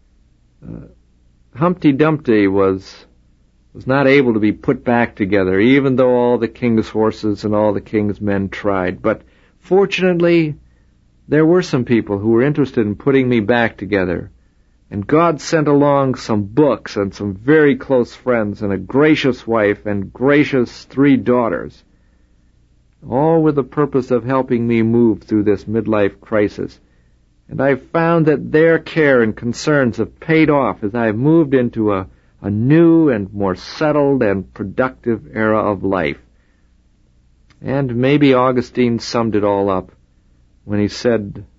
Humpty Dumpty was not able to be put back together, even though all the king's horses and all the king's men tried. But fortunately, there were some people who were interested in putting me back together. And God sent along some books and some very close friends and a gracious wife and gracious 3 daughters, all with the purpose of helping me move through this midlife crisis. And I've found that their care and concerns have paid off as I've moved into a new and more settled and productive era of life. And maybe Augustine summed it all up when he said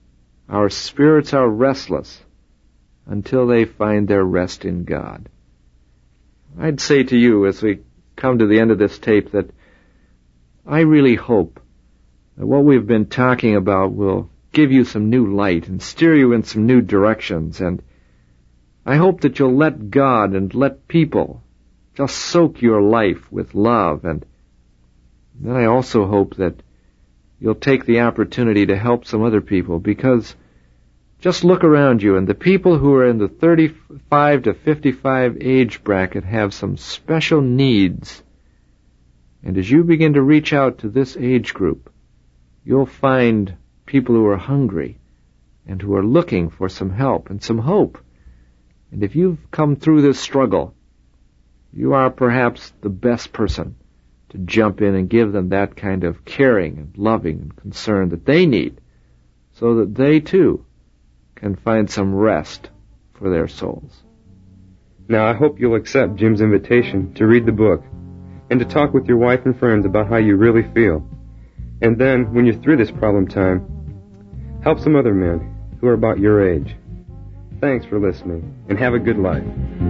Our spirits are restless until they find their rest in God. I'd say to you as we come to the end of this tape that I really hope that what we've been talking about will give you some new light and steer you in some new directions, and I hope that you'll let God and let people just soak your life with love, and then I also hope that you'll take the opportunity to help some other people, because just look around you, and the people who are in the 35 to 55 age bracket have some special needs. And as you begin to reach out to this age group, you'll find people who are hungry and who are looking for some help and some hope. And if you've come through this struggle, you are perhaps the best person to jump in and give them that kind of caring and loving and concern that they need, so that they too can find some rest for their souls. Now, I hope you'll accept Jim's invitation to read the book and to talk with your wife and friends about how you really feel. And then, when you're through this problem time, help some other men who are about your age. Thanks for listening, and have a good life.